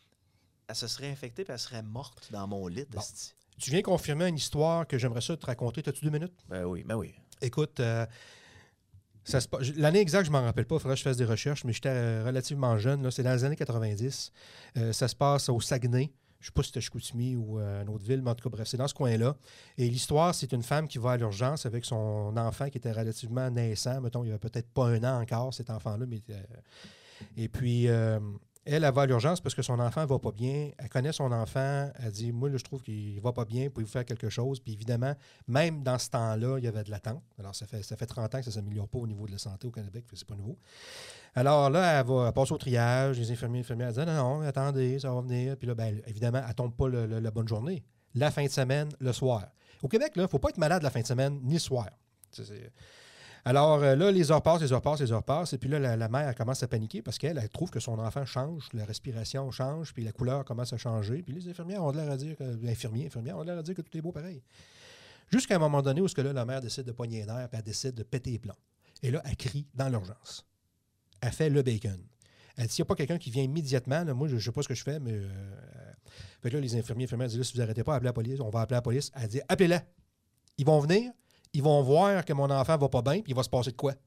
elle se serait infectée puis elle serait morte dans mon lit. Bon. esti. Tu viens confirmer une histoire que j'aimerais ça te raconter. T'as-tu deux minutes? Ben oui, ben oui. Écoute, euh, ça se pa- j- l'année exacte, je ne m'en rappelle pas, il faudrait que je fasse des recherches, mais j'étais euh, relativement jeune, là, c'est dans les années quatre-vingt-dix. Euh, ça se passe au Saguenay. Je ne sais pas si c'était Chicoutimi ou euh, une autre ville, mais en tout cas, bref, c'est dans ce coin-là. Et l'histoire, c'est une femme qui va à l'urgence avec son enfant qui était relativement naissant. Mettons, il n'y avait peut-être pas un an encore, cet enfant-là. Mais, euh, et puis, euh, elle, elle va à l'urgence parce que son enfant ne va pas bien. Elle connaît son enfant. Elle dit, moi, là, je trouve qu'il ne va pas bien. Pouvez-vous faire quelque chose? Puis évidemment, même dans ce temps-là, il y avait de l'attente. Alors, ça fait, ça fait trente ans que ça ne s'améliore pas au niveau de la santé au Québec. C'est pas nouveau. Alors là, elle va elle passe au triage. Les infirmiers, infirmières disent, non, non, attendez, ça va venir. Puis là, ben, évidemment, elle ne tombe pas le- le- la bonne journée. La fin de semaine, le soir. Au Québec, il ne faut pas être malade la fin de semaine ni le soir. C'est- c'est- Alors euh, là, les heures passent, les heures passent, les heures passent. Et puis là, la, la mère elle commence à paniquer parce qu'elle elle trouve que son enfant change, la respiration change, puis la couleur commence à changer. Puis les infirmières ont l'air à dire que. Infirmiers, infirmières ont l'air à dire que tout est beau pareil. Jusqu'à un moment donné où ce que là, la mère décide de pogner les nerfs, puis elle décide de péter les plombs. Et là, elle crie dans l'urgence. Elle fait le bacon. Elle dit, s'il n'y a pas quelqu'un qui vient immédiatement, là, moi, je ne sais pas ce que je fais, mais... Euh, fait que là, les infirmiers, infirmières disent, là, si vous n'arrêtez pas, appelez la police, on va appeler la police. Elle dit, appelez-la. Ils vont venir, ils vont voir que mon enfant va pas bien, puis il va se passer de quoi.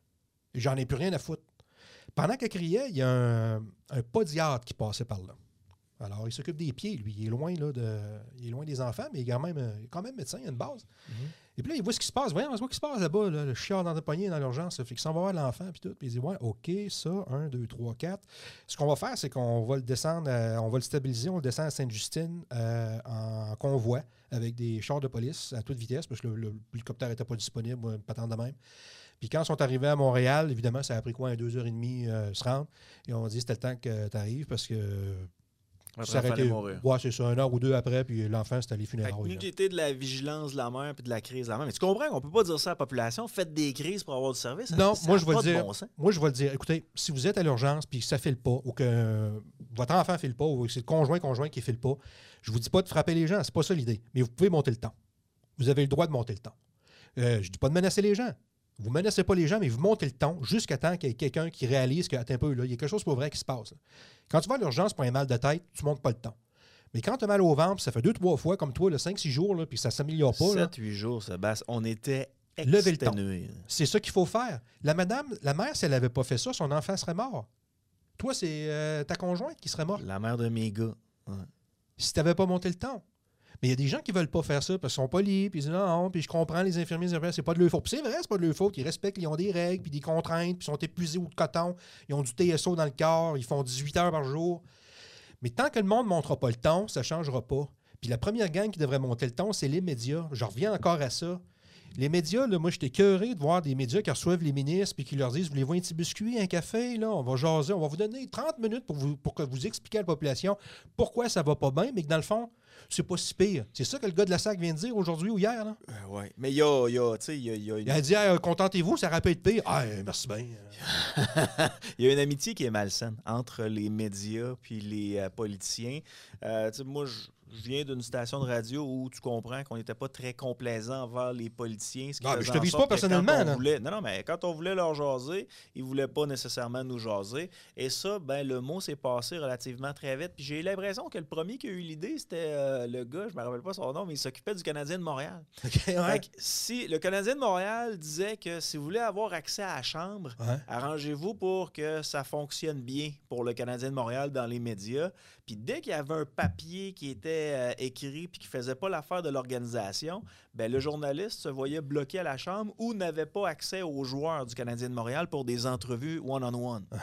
J'en ai plus rien à foutre. Pendant qu'elle criait, il y a un, un podiatre qui passait par là. Alors, il s'occupe des pieds, lui. Il est loin, là, de, il est loin des enfants, mais il est quand même, il est quand même médecin, il a une base. Mm-hmm. Et puis là, il voit ce qui se passe. Voyons, on voit ce qui se passe là-bas, là, le chiard dans le poignet dans l'urgence. Fait qu'il s'en va voir l'enfant, puis tout. Puis il dit, ouais, OK, ça, un, deux, trois, quatre. Ce qu'on va faire, c'est qu'on va le descendre, euh, on va le stabiliser, on le descend à Sainte-Justine euh, en convoi avec des chars de police à toute vitesse, parce que le- le- l'hélicoptère n'était pas disponible, une patente de même. Puis quand ils sont arrivés à Montréal, évidemment, ça a pris quoi, un deux heures et demie euh, se rendre. Et on dit, c'était le temps que tu arrives, parce que... Après, ça il aurait fallait été- mourir. Ouais, c'est ça, un heure ou deux après, puis l'enfant, c'était les Fait funérailles. que là. nous, été de la vigilance de la mère puis de la crise de la mère. Mais tu comprends qu'on peut pas dire ça à la population. Faites des crises pour avoir du service. Ça- Non, ça moi a je vais le pas de dire. bon sens. Moi je vais le dire. Écoutez, si vous êtes à l'urgence puis que ça file pas ou que euh, votre enfant file pas ou que c'est le conjoint conjoint qui file pas, je vous dis pas de frapper les gens, c'est pas ça l'idée. Mais vous pouvez monter le temps. Vous avez le droit de monter le temps. Euh, je dis pas de menacer les gens. Vous menacez pas les gens, mais vous montez le ton jusqu'à temps qu'il y ait quelqu'un qui réalise que attends un peu là, il y a quelque chose pour vrai qui se passe. là. Quand tu vas à l'urgence pour un mal de tête, tu montes pas le temps. Mais quand tu as mal au ventre, puis ça fait deux, trois fois, comme toi, le cinq, six jours, là, puis ça ne s'améliore pas, là, sept huit jours, Sébastien, on était Levez le ton. exténués. c'est ça qu'il faut faire. La madame, la mère, si elle n'avait pas fait ça, son enfant serait mort. Toi, c'est euh, ta conjointe qui serait morte La mère de mes gars. Ouais. si tu n'avais pas monté le temps. Mais il y a des gens qui ne veulent pas faire ça parce qu'ils sont polis, puis ils disent non, non, puis je comprends les infirmiers, les infirmières, c'est pas de leur faute. Puis c'est vrai, c'est pas de leur faute. Ils respectent, ils ont des règles, puis des contraintes, puis ils sont épuisés ou de coton, ils ont du T S O dans le corps, ils font dix-huit heures par jour. Mais tant que le monde ne montera pas le ton, ça ne changera pas. Puis la première gang qui devrait monter le ton, c'est les médias. Je reviens encore à ça. Les médias, là, moi, j'étais écœuré de voir des médias qui reçoivent les ministres puis qui leur disent, voulez-vous un petit biscuit, un café, là, on va jaser, on va vous donner trente minutes pour, vous, pour que vous expliquiez à la population pourquoi ça va pas bien, mais que dans le fond, c'est pas si pire. C'est ça que le gars de la S A C vient de dire aujourd'hui ou hier, là. Euh, ouais. Mais il y a, il y a, tu sais, il y a, il y a une... Il a dit, ah, contentez-vous, ça aurait pu être pire. Ah, merci bien. il y a une amitié qui est malsaine entre les médias puis les euh, politiciens. Euh, tu sais, moi, je je viens d'une station de radio où tu comprends qu'on n'était pas très complaisant envers les politiciens. Ce qui Ah, mais faisait je te en vise sorte pas que quand personnellement, on là. voulait- non, non, mais quand on voulait leur jaser, ils ne voulaient pas nécessairement nous jaser. Et ça, ben, le mot s'est passé relativement très vite. Puis j'ai l'impression que le premier qui a eu l'idée, c'était euh, le gars, je ne me rappelle pas son nom, mais il s'occupait du Canadien de Montréal. OK, ouais. Fait que si le Canadien de Montréal disait que si vous voulez avoir accès à la chambre, Ouais. arrangez-vous pour que ça fonctionne bien pour le Canadien de Montréal dans les médias. Puis dès qu'il y avait un papier qui était euh, écrit puis qui faisait pas l'affaire de l'organisation, ben le journaliste se voyait bloqué à la chambre ou n'avait pas accès aux joueurs du Canadien de Montréal pour des entrevues one-on-one. Uh-huh.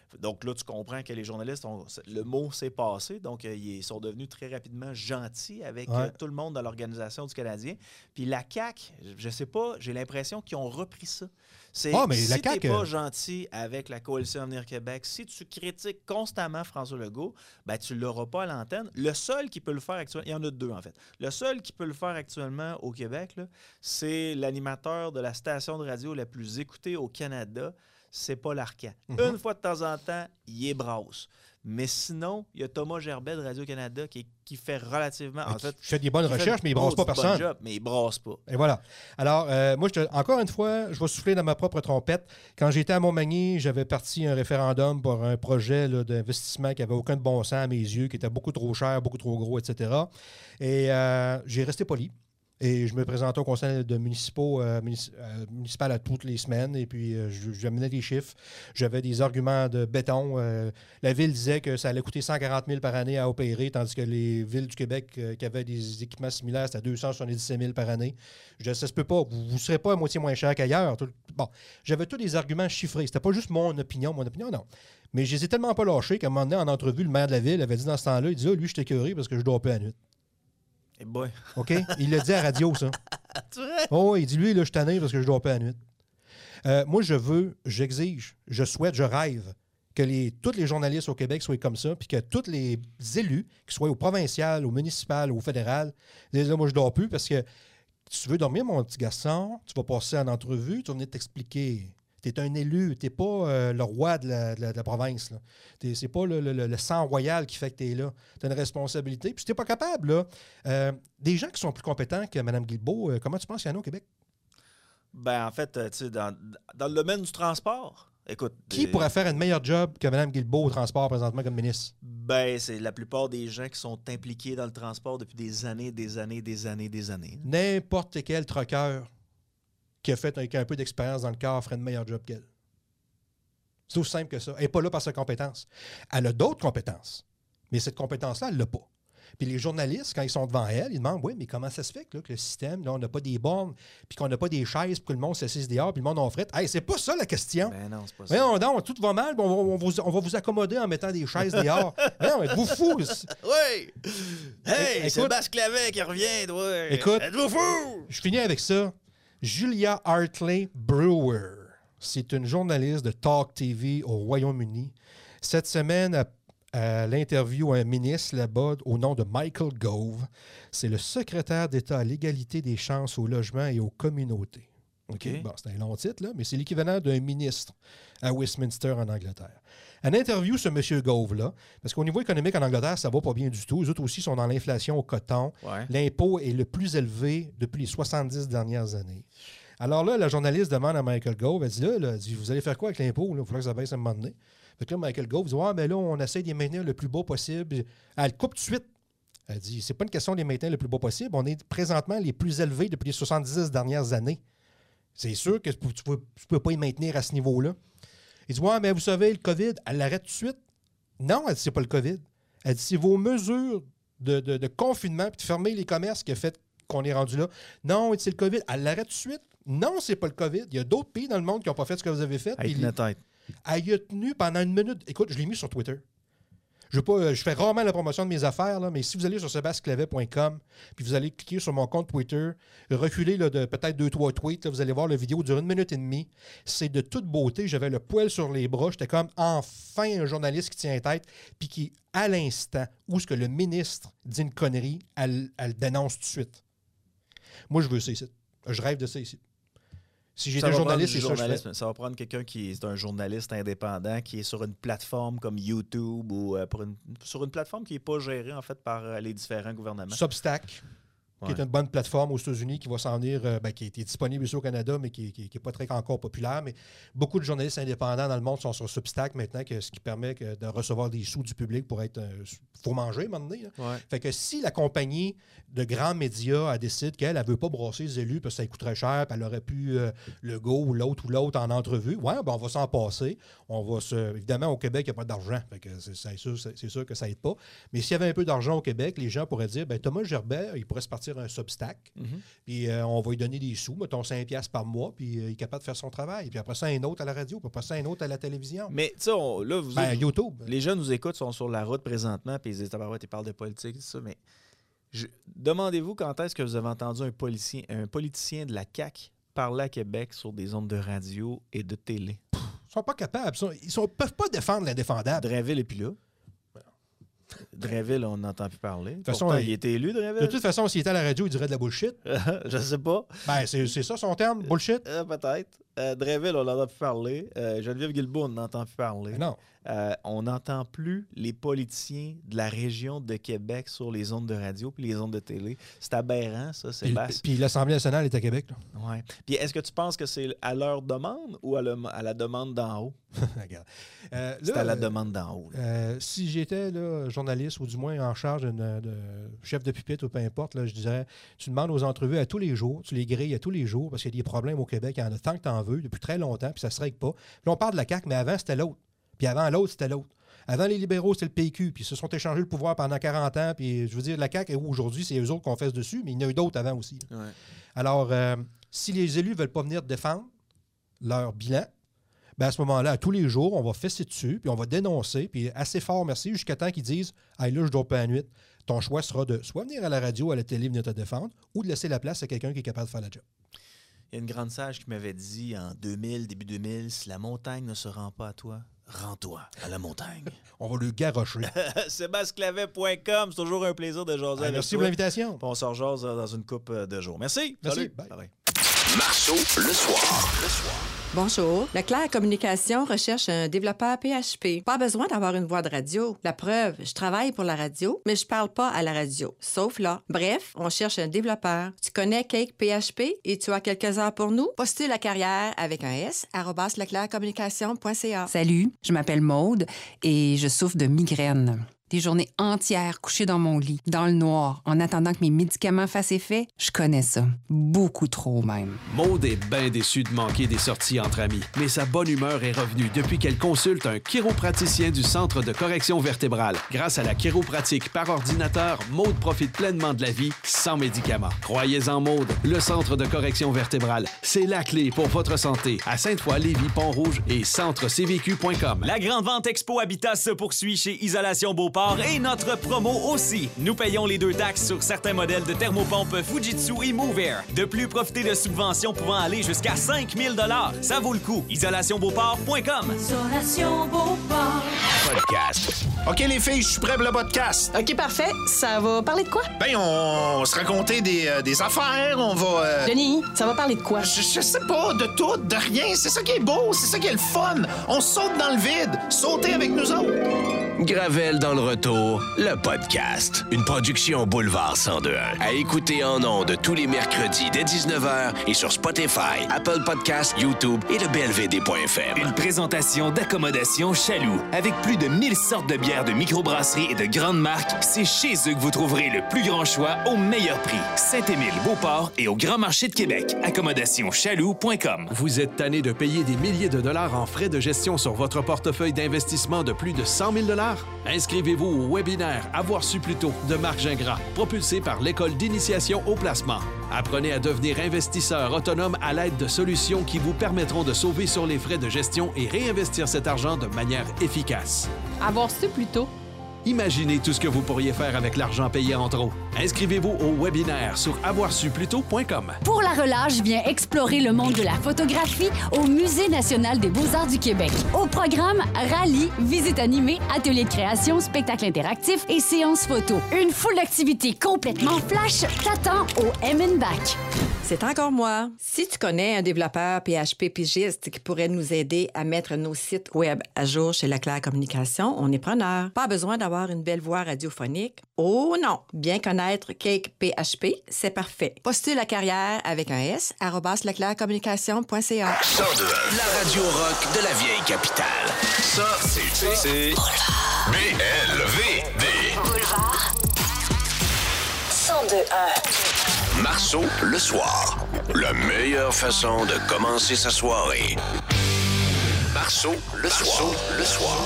Donc là, tu comprends que les journalistes, ont, le mot s'est passé. Donc, euh, ils sont devenus très rapidement gentils avec Ouais. euh, tout le monde dans l'organisation du Canadien. Puis la C A Q, je sais pas, j'ai l'impression qu'ils ont repris ça. C'est, Ah, mais si la tu n'es C A Q, pas euh, gentil avec la Coalition Avenir Québec, si tu critiques constamment François Legault, ben, tu ne l'auras pas à l'antenne. Le seul qui peut le faire actuellement, il y en a deux en fait. Le seul qui peut le faire actuellement au Québec, là, c'est l'animateur de la station de radio la plus écoutée au Canada, c'est Paul Arcand. Mhm. Une fois de temps en temps, il est brasse. Mais sinon, il y a Thomas Gerbet de Radio-Canada qui, qui fait relativement... En qui fait, fait des bonnes qui fait recherches, une mais il ne brasse pas maudite bonne personne. job, mais il brasse pas. Et voilà. Alors, euh, moi, je te- encore une fois, je vais souffler dans ma propre trompette. Quand j'étais à Montmagny, j'avais parti un référendum pour un projet là, d'investissement qui n'avait aucun de bon sens à mes yeux, qui était beaucoup trop cher, beaucoup trop gros, et cetera. Et euh, j'ai resté poli. Et je me présentais au conseil de municipaux, euh, munici- euh, municipal à toutes les semaines. Et puis, euh, je- j'amenais des chiffres. J'avais des arguments de béton. Euh, la ville disait que ça allait coûter cent quarante mille par année à opérer, tandis que les villes du Québec euh, qui avaient des équipements similaires, c'était deux cent soixante-dix-sept mille par année. Je disais, ça se peut pas. Vous ne serez pas à moitié moins cher qu'ailleurs. Tout- Bon, j'avais tous des arguments chiffrés. C'était pas juste mon opinion, mon opinion, non. Mais je les ai tellement pas lâchés qu'à un moment donné, en entrevue, le maire de la ville avait dit dans ce temps-là, il dit, ah, lui, je suis écœuré parce que je dors pas à la nuit. Et boy. OK? Il l'a dit à la radio, ça. Tu vois? Oh, il dit, lui, là, je suis tanné parce que je dors pas la nuit. Euh, moi, je veux, j'exige, je souhaite, je rêve que les, tous les journalistes au Québec soient comme ça, puis que tous les élus, qu'ils soient au provincial, au municipal, au fédéral, disent, là, moi, je dors plus parce que tu veux dormir, mon petit garçon, tu vas passer en entrevue, tu vas venir t'expliquer. Tu es un élu, tu n'es pas euh, le roi de la, de la- de la province. Ce n'est pas le, le- le- le sang royal qui fait que tu es là. Tu as une responsabilité. Puis si tu n'es pas capable, là, euh, des gens qui sont plus compétents que Mme Guilbeault, euh, comment tu penses qu'il y en a au Québec? Ben, en fait, euh, tu sais, dans, dans le domaine du transport, écoute... Qui euh, pourrait faire un meilleur job que Mme Guilbeault au transport présentement comme ministre? Ben, c'est la plupart des gens qui sont impliqués dans le transport depuis des années, des années, des années, des années. N'importe quel trucker qui a fait avec un peu d'expérience dans le corps ferait un meilleur job qu'elle. C'est aussi simple que ça. Elle n'est pas là par sa compétence. Elle a d'autres compétences, mais cette compétence-là, elle ne l'a pas. Puis les journalistes, quand ils sont devant elle, ils demandent, oui, mais comment ça se fait que, là, que le système, là, on n'a pas des bornes, puis qu'on n'a pas des chaises pour que le monde s'assise dehors, puis le monde en frette. Hey, c'est pas ça la question. Ben non, c'est pas ça. Voyons donc, tout va mal, puis on va, on va vous, on va vous accommoder en mettant des chaises dehors. Non, êtes-vous fous? Oui! Hey, Écoute- Sébastien Clavet qui revient, toi! Écoute- Êtes-vous fou? Je finis avec ça. Julia Hartley Brewer. C'est une journaliste de Talk T V au Royaume-Uni. Cette semaine, à, à l'interview un ministre là-bas au nom de Michael Gove. C'est le secrétaire d'État à l'égalité des chances au logement et aux communautés. OK? OK. Bon, c'est un long titre, là, mais c'est l'équivalent d'un ministre à Westminster en Angleterre. Un interview ce M. Gove-là, parce qu'au niveau économique en Angleterre, ça va pas bien du tout. Les autres aussi sont dans l'inflation au coton. Ouais. L'impôt est le plus élevé depuis les soixante-dix dernières années. Alors là, la journaliste demande à Michael Gove, elle dit là, là, elle dit, vous allez faire quoi avec l'impôt? Il faudra que ça baisse à un moment donné. Fait que là, Michael Gove dit, ouais, mais là, on essaie de les maintenir le plus bas possible. Elle coupe tout de suite. Elle dit, c'est pas une question de les maintenir le plus bas possible. On est présentement les plus élevés depuis les soixante-dix dernières années. C'est sûr que tu ne peux, tu peux pas y maintenir à ce niveau-là. Il dit, ouais, mais vous savez, le COVID, elle l'arrête tout de suite. Non, elle dit, c'est pas le COVID. Elle dit, c'est vos mesures de, de, de confinement puis de fermer les commerces qui a fait qu'on est rendu là. Non, elle dit, c'est le COVID. Elle l'arrête tout de suite. Non, c'est pas le COVID. Il y a d'autres pays dans le monde qui n'ont pas fait ce que vous avez fait. Avec puis la tête. elle y a tenu pendant une minute. Écoute, je l'ai mis sur Twitter. Je, veux pas, je fais rarement la promotion de mes affaires, là, mais si vous allez sur sébastien clavet point com puis vous allez cliquer sur mon compte Twitter, reculer là, de peut-être deux, trois tweets, là, vous allez voir la vidéo dure une minute et demie. C'est de toute beauté. J'avais le poil sur les bras. J'étais comme enfin un journaliste qui tient tête puis qui, à l'instant où ce que le ministre dit une connerie, elle, elle dénonce tout de suite. Moi, je veux ça ici. Je rêve de ça ici. Si j'étais Ça va journaliste, c'est prendre ça que je du ferais. Ça va prendre quelqu'un qui est un journaliste indépendant, qui est sur une plateforme comme YouTube ou euh, pour une, sur une plateforme qui n'est pas gérée en fait par euh, les différents gouvernements. Substack, Ouais. qui est une bonne plateforme aux États-Unis qui va s'en venir, euh, ben, qui est disponible ici au Canada, mais qui n'est pas très encore populaire. Mais beaucoup de journalistes indépendants dans le monde sont sur Substack maintenant, que, ce qui permet que, de recevoir des sous du public pour être. Il faut manger à un moment donné. Là. Ouais. Fait que si la compagnie de grands médias elle décide qu'elle ne veut pas brasser les élus parce que ça lui coûterait cher, puis elle aurait pu euh, le go ou l'autre ou l'autre en entrevue, ouais, ben on va s'en passer. On va se... Évidemment, au Québec, il n'y a pas d'argent. Fait que c'est, c'est, sûr, c'est, c'est sûr que ça n'aide pas. Mais s'il y avait un peu d'argent au Québec, les gens pourraient dire ben, Thomas Gerbet, il pourrait se partir partir un Substack. Mm-hmm. Puis euh, on va lui donner des sous, mettons cinq piastres par mois, puis euh, il est capable de faire son travail. Puis après ça, un autre à la radio, puis après ça, un autre à la télévision. Mais tu sais, là, vous ben, autres, YouTube. Les gens nous écoutent, sont sur la route présentement, puis ils disent, tabarouette, ils parlent de politique, c'est ça, mais je... demandez-vous quand est-ce que vous avez entendu un politicien, un politicien de la C A Q parler à Québec sur des ondes de radio et de télé? Ils sont pas capables. Ils ne peuvent pas défendre l'indéfendable. Drainville est plus là. Drainville, on n'entend plus parler. De toute façon, Pourtant, il... il était élu, Drainville. De toute façon, s'il était à la radio, il dirait de la bullshit. Je sais pas. Ben, c'est, c'est ça son terme, bullshit? Euh, peut-être. Euh, Drainville, on n'entend plus parler. Euh, Geneviève Guilbeault, on n'entend plus parler. Mais non. Euh, on n'entend plus les politiciens de la région de Québec sur les ondes de radio puis les ondes de télé. C'est aberrant, ça, Sébastien. Puis, puis l'Assemblée nationale est à Québec. Là. Ouais. Puis est-ce que tu penses que c'est à leur demande ou à, le, à la demande d'en haut? Regarde. Euh, c'est là, à la euh, demande d'en haut. Euh, si j'étais là, journaliste ou du moins en charge de, de chef de pupitre ou peu importe, là, je dirais, tu demandes aux entrevues à tous les jours, tu les grilles à tous les jours parce qu'il y a des problèmes au Québec, il y en a tant que tu en veux depuis très longtemps, puis ça ne se règle pas. Puis on parle de la C A Q, mais avant, c'était l'autre. Puis avant l'autre, c'était l'autre. Avant, les libéraux, c'était le P Q, puis ils se sont échangés le pouvoir pendant quarante ans. Puis, je veux dire, la C A Q, aujourd'hui, c'est eux autres qu'on fesse dessus, mais il y en a eu d'autres avant aussi. Ouais. Alors, euh, si les élus ne veulent pas venir défendre leur bilan, bien à ce moment-là, à tous les jours, on va fesser dessus, puis on va dénoncer, puis assez fort, merci, jusqu'à temps qu'ils disent « Hey, là, je dors pas la nuit ». Ton choix sera de soit venir à la radio, à la télé, venir te défendre, ou de laisser la place à quelqu'un qui est capable de faire la job. Il y a une grande sage qui m'avait dit en deux mille, début deux mille, si la montagne ne se rend pas à toi, rends-toi à la montagne. On va le garrocher. Sébastien Clavet point com, c'est toujours un plaisir de jaser ah, avec merci toi. pour l'invitation. Puis on se rejase dans une couple de jours. Merci. Merci. Salut. Bye. Bye. Marceau, le soir. Le soir. Bonjour. Leclerc Communication recherche un développeur P H P. Pas besoin d'avoir une voix de radio. La preuve, je travaille pour la radio, mais je parle pas à la radio, sauf là. Bref, on cherche un développeur. Tu connais Cake P H P et tu as quelques heures pour nous? Postule la carrière avec un S, arobase leclerc communication point c a. Salut, je m'appelle Maude et je souffre de migraines. Des journées entières couchées dans mon lit, dans le noir, en attendant que mes médicaments fassent effet, je connais ça. Beaucoup trop, même. Maude est bien déçue de manquer des sorties entre amis, mais sa bonne humeur est revenue depuis qu'elle consulte un chiropraticien du Centre de correction vertébrale. Grâce à la chiropratique par ordinateur, Maude profite pleinement de la vie sans médicaments. Croyez en Maude, le Centre de correction vertébrale, c'est la clé pour votre santé. À Sainte-Foy, Lévis, Pont-Rouge et centre c v q point com. La grande vente Expo Habitat se poursuit chez Isolation Beauport et notre promo aussi. Nous payons les deux taxes sur certains modèles de thermopompe Fujitsu et MoveAir. De plus, profitez de subventions pouvant aller jusqu'à cinq mille dollars. Ça vaut le coup. isolation beauport point com. Isolation Beauport. Podcast. OK, les filles, je suis prêt pour le podcast. OK, parfait. Ça va parler de quoi? Ben, on, on se raconter des, euh, des affaires, on va... Euh... Denis, ça va parler de quoi? Je, je sais pas, de tout, de rien. C'est ça qui est beau, c'est ça qui est le fun. On saute dans le vide. Sautez avec nous autres. Gravel dans le retour, le podcast. Une production Boulevard cent deux un. À écouter en ondes tous les mercredis dès dix-neuf heures et sur Spotify, Apple Podcasts, YouTube et le b l v d point f m. Une présentation d'Accommodation Chaloux. Avec plus de mille sortes de bières de microbrasserie et de grandes marques, c'est chez eux que vous trouverez le plus grand choix au meilleur prix. Saint-Émile, Beauport et au Grand Marché de Québec. accommodation chaloux point com. Vous êtes tanné de payer des milliers de dollars en frais de gestion sur votre portefeuille d'investissement de plus de cent mille dollars? Inscrivez-vous au webinaire Avoir su plus tôt de Marc Gingras, propulsé par l'École d'initiation au placement. Apprenez à devenir investisseur autonome à l'aide de solutions qui vous permettront de sauver sur les frais de gestion et réinvestir cet argent de manière efficace. Avoir su plus tôt. Imaginez tout ce que vous pourriez faire avec l'argent payé en trop. Inscrivez-vous au webinaire sur avoir su plus tôt point com. Pour la relâche, viens explorer le monde de la photographie au Musée national des beaux-arts du Québec. Au programme, rallye, visite animée, atelier de création, spectacle interactif et séance photo. Une foule d'activités complètement flash t'attend au M and Back. C'est encore moi. Si tu connais un développeur P H P pigiste qui pourrait nous aider à mettre nos sites web à jour chez Leclerc Communication, on est preneur. Pas besoin d'avoir une belle voix radiophonique. Oh non! Bien connaître Cake P H P, c'est parfait. Postule la carrière avec un S, arobase leclerc communication point c a. cent deux un, la radio rock de la vieille capitale. Ça, c'est... C'est... B L V D. Boulevard. cent deux un. Marceau, le soir. La meilleure façon de commencer sa soirée. Marceau, le soir. Le soir.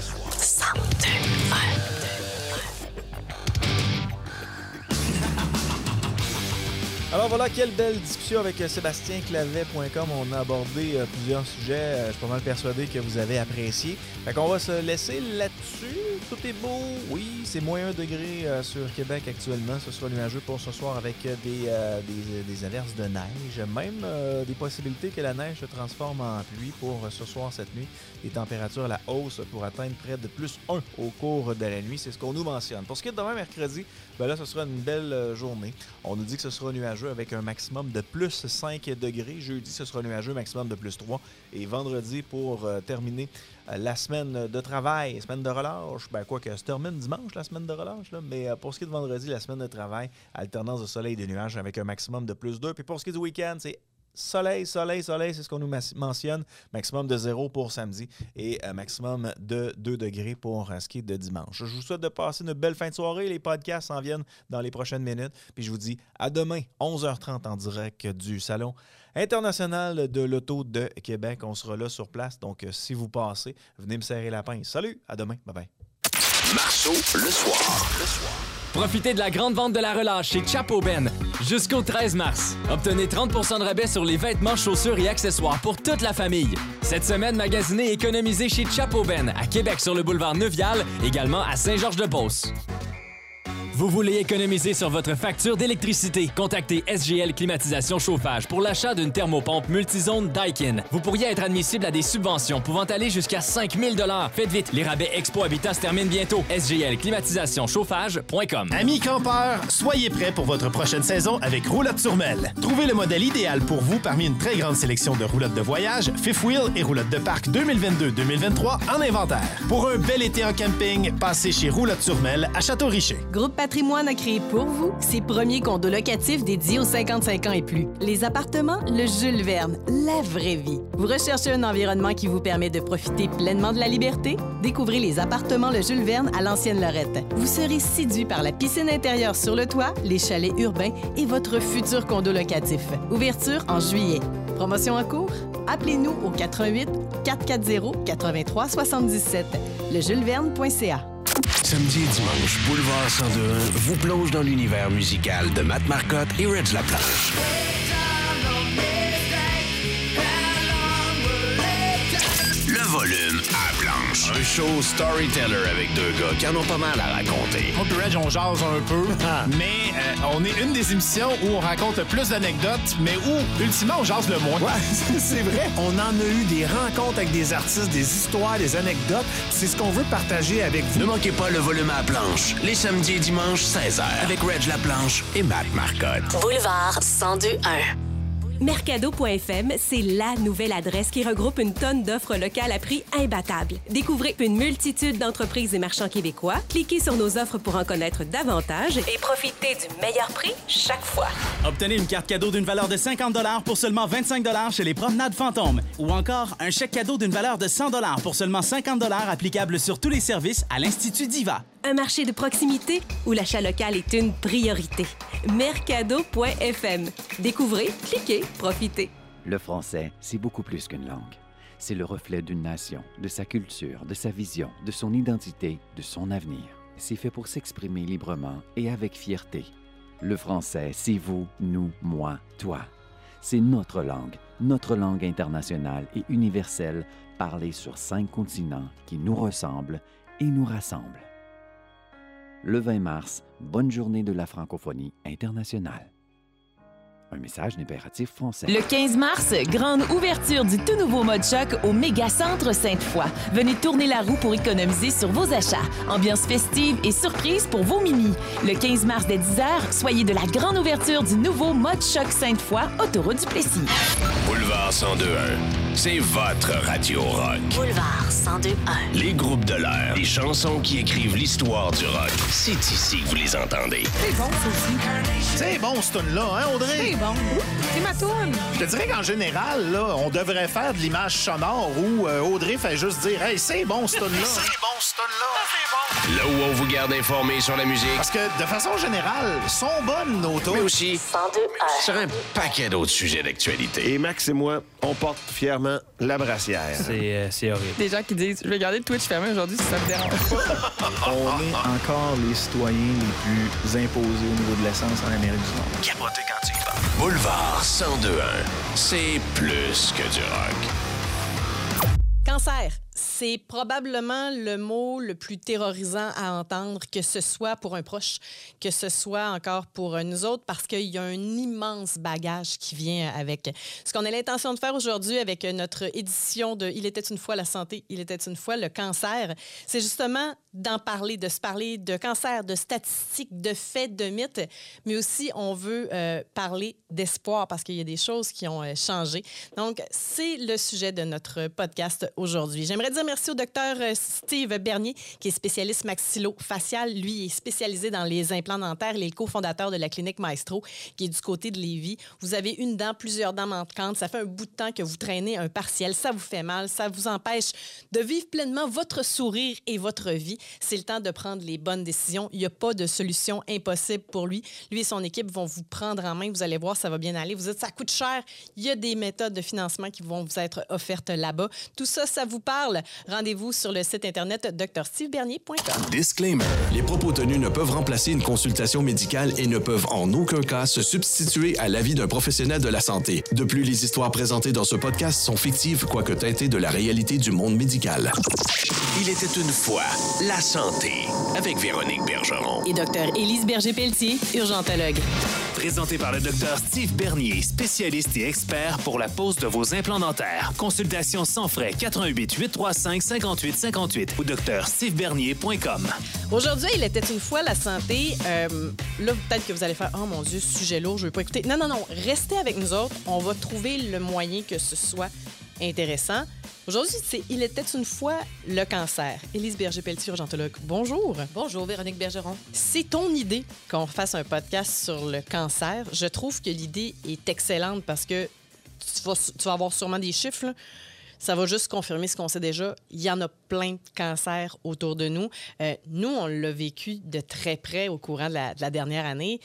cent deux un. Alors voilà, quelle belle discussion avec Sébastien Clavet point com. On a abordé euh, plusieurs sujets. Euh, je suis pas mal persuadé que vous avez apprécié. Fait qu'on va se laisser là-dessus. Tout est beau. Oui, c'est moins un degré euh, sur Québec actuellement. Ce sera nuageux pour ce soir avec des, euh, des, des averses de neige. Même euh, des possibilités que la neige se transforme en pluie pour euh, ce soir, cette nuit. Les températures à la hausse pour atteindre près de plus un au cours de la nuit. C'est ce qu'on nous mentionne. Pour ce qui est de demain, mercredi, ben là, ce sera une belle euh, journée. On nous dit que ce sera nuageux avec un maximum de plus cinq degrés. Jeudi, ce sera nuageux, maximum de plus trois. Et vendredi, pour euh, terminer euh, la semaine de travail, semaine de relâche, ben quoi que se termine dimanche, la semaine de relâche, là, mais euh, pour ce qui est de vendredi, la semaine de travail, alternance de soleil et de nuages avec un maximum de plus deux. Puis pour ce qui est du week-end, c'est soleil, soleil, soleil, c'est ce qu'on nous mentionne. Maximum de zéro pour samedi et euh, maximum de deux degrés pour euh, ce qui est de dimanche. Je vous souhaite de passer une belle fin de soirée. Les podcasts s'en viennent dans les prochaines minutes. Puis je vous dis à demain, onze heures trente en direct du Salon international de l'auto de Québec. On sera là sur place. Donc, euh, si vous passez, venez me serrer la pince. Salut, à demain. Bye-bye. Marceau, le soir. Le soir. Profitez de la grande vente de la relâche chez Chapeau Ben jusqu'au treize mars. Obtenez trente pour cent de rabais sur les vêtements, chaussures et accessoires pour toute la famille. Cette semaine, magasinez et économisez chez Chapeau Ben à Québec sur le boulevard Neuvial, également à Saint-Georges-de-Beauce. Vous voulez économiser sur votre facture d'électricité? Contactez S G L Climatisation Chauffage pour l'achat d'une thermopompe multizone Daikin. Vous pourriez être admissible à des subventions pouvant aller jusqu'à cinq mille dollars. Faites vite, les rabais Expo Habitat se terminent bientôt. S G L Climatisation Chauffage point com. Amis campeurs, soyez prêts pour votre prochaine saison avec Roulotte Turmel. Trouvez le modèle idéal pour vous parmi une très grande sélection de roulottes de voyage, fifth wheel et roulottes de parc deux mille vingt-deux deux mille vingt-trois en inventaire. Pour un bel été en camping, passez chez Roulotte Turmel à Château-Richer. Groupe Patrimoine a créé pour vous ses premiers condos locatifs dédiés aux cinquante-cinq ans et plus. Les appartements Le Jules Verne, la vraie vie. Vous recherchez un environnement qui vous permet de profiter pleinement de la liberté? Découvrez les appartements Le Jules Verne à l'Ancienne Lorette. Vous serez séduit par la piscine intérieure sur le toit, les chalets urbains et votre futur condo locatif. Ouverture en juillet. Promotion en cours? Appelez-nous au quatre-vingt-huit quatre cent quarante quatre-vingt-trois soixante-dix-sept. le jules verne point c a. Samedi et dimanche, Boulevard cent deux point un vous plonge dans l'univers musical de Matt Marcotte et Reg Laplanche. Le volume à planche. Un show storyteller avec deux gars qui en ont pas mal à raconter. Moi et Reg, on jase un peu, mais euh, on est une des émissions où on raconte le plus d'anecdotes, mais où, ultimement, on jase le moins. Ouais, c'est vrai. On en a eu des rencontres avec des artistes, des histoires, des anecdotes. C'est ce qu'on veut partager avec vous. Ne manquez pas le volume à planche. Les samedis et dimanches, seize heures. Avec Reg Laplanche et Matt Marcotte. Boulevard cent deux un. Mercado point F M, c'est la nouvelle adresse qui regroupe une tonne d'offres locales à prix imbattables. Découvrez une multitude d'entreprises et marchands québécois. Cliquez sur nos offres pour en connaître davantage et profitez du meilleur prix chaque fois. Obtenez une carte cadeau d'une valeur de cinquante dollars pour seulement vingt-cinq dollars chez les Promenades Fantômes. Ou encore un chèque cadeau d'une valeur de cent dollars pour seulement cinquante dollars applicable sur tous les services à l'Institut Diva. Un marché de proximité où l'achat local est une priorité. Mercado point F M. Découvrez, cliquez, profitez. Le français, c'est beaucoup plus qu'une langue. C'est le reflet d'une nation, de sa culture, de sa vision, de son identité, de son avenir. C'est fait pour s'exprimer librement et avec fierté. Le français, c'est vous, nous, moi, toi. C'est notre langue, notre langue internationale et universelle, parlée sur cinq continents qui nous ressemblent et nous rassemblent. Le vingt mars, bonne journée de la francophonie internationale. Un message d'impératif français. Le quinze mars, grande ouverture du tout nouveau Mode Choc au Mégacentre Sainte-Foy. Venez tourner la roue pour économiser sur vos achats. Ambiance festive et surprise pour vos minis. Le quinze mars dès dix heures, soyez de la grande ouverture du nouveau Mode Choc Sainte-Foy, autoroute du Plessis. Boulevard cent deux point un, c'est votre radio rock. Boulevard cent deux point un. Les groupes de l'air, les chansons qui écrivent l'histoire du rock. C'est ici que vous les entendez. C'est bon, ça aussi. C'est bon, ce tune-là, hein, Audrey? C'est bon. C'est ma toune. Je te dirais qu'en général, là, on devrait faire de l'image sonore où euh, Audrey fait juste dire « Hey, c'est bon, ce tune-là. » C'est bon, ce tune-là. C'est bon. Là où on vous garde informé sur la musique. Parce que, de façon générale, sont bonnes nos tunes. Mais aussi cent deux point un. sur un paquet d'autres sujets d'actualité. Et Max et moi, on porte fièrement vraiment la brassière. C'est, euh, c'est horrible. Des gens qui disent « Je vais garder le Twitch fermé aujourd'hui si ça me dérange pas. » On est encore les citoyens les plus imposés au niveau de l'essence en Amérique du Nord. Capoté quand tu y parles. Boulevard cent deux un, c'est plus que du rock. Cancer, c'est probablement le mot le plus terrorisant à entendre, que ce soit pour un proche, que ce soit encore pour nous autres, parce qu'il y a un immense bagage qui vient avec. Ce qu'on a l'intention de faire aujourd'hui avec notre édition de « Il était une fois la santé, il était une fois le cancer », c'est justement d'en parler, de se parler de cancer, de statistiques, de faits, de mythes, mais aussi on veut euh, parler d'espoir parce qu'il y a des choses qui ont euh, changé. Donc, c'est le sujet de notre podcast aujourd'hui. J'aimerais dire merci au docteur Steve Bernier, qui est spécialiste maxillo-facial. Lui, il est spécialisé dans les implants dentaires. Il est le cofondateur de la clinique Maestro, qui est du côté de Lévis. Vous avez une dent, plusieurs dents manquantes. Ça fait un bout de temps que vous traînez un partiel. Ça vous fait mal. Ça vous empêche de vivre pleinement votre sourire et votre vie. C'est le temps de prendre les bonnes décisions. Il n'y a pas de solution impossible pour lui. Lui et son équipe vont vous prendre en main. Vous allez voir, ça va bien aller. Vous dites, ça coûte cher. Il y a des méthodes de financement qui vont vous être offertes là-bas. Tout ça, ça vous parle. Rendez-vous sur le site internet d r steve bernier point com. Disclaimer. Les propos tenus ne peuvent remplacer une consultation médicale et ne peuvent en aucun cas se substituer à l'avis d'un professionnel de la santé. De plus, les histoires présentées dans ce podcast sont fictives, quoique teintées de la réalité du monde médical. Il était une fois la santé avec Véronique Bergeron. Et Dr Élise Berger-Pelletier, urgentologue. Présenté par le Dr Steve Bernier, spécialiste et expert pour la pose de vos implants dentaires. Consultation sans frais quatre un huit, huit trois cinq, cinq huit cinq huit ou d r steve bernier point com. Aujourd'hui, il était une fois la santé. Euh, là, peut-être que vous allez faire « Oh mon Dieu, ce sujet lourd, je ne veux pas écouter. » Non, non, non. Restez avec nous autres. On va trouver le moyen que ce soit intéressant. Aujourd'hui, c'est « Il était une fois le cancer ». Élise Berger-Pelletier, urgentologue. Bonjour. Bonjour, Véronique Bergeron. C'est ton idée qu'on fasse un podcast sur le cancer. Je trouve que l'idée est excellente parce que tu vas, tu vas avoir sûrement des chiffres, là. Ça va juste confirmer ce qu'on sait déjà. Il y en a plein de cancers autour de nous. Euh, nous, on l'a vécu de très près au courant de la, de la dernière année.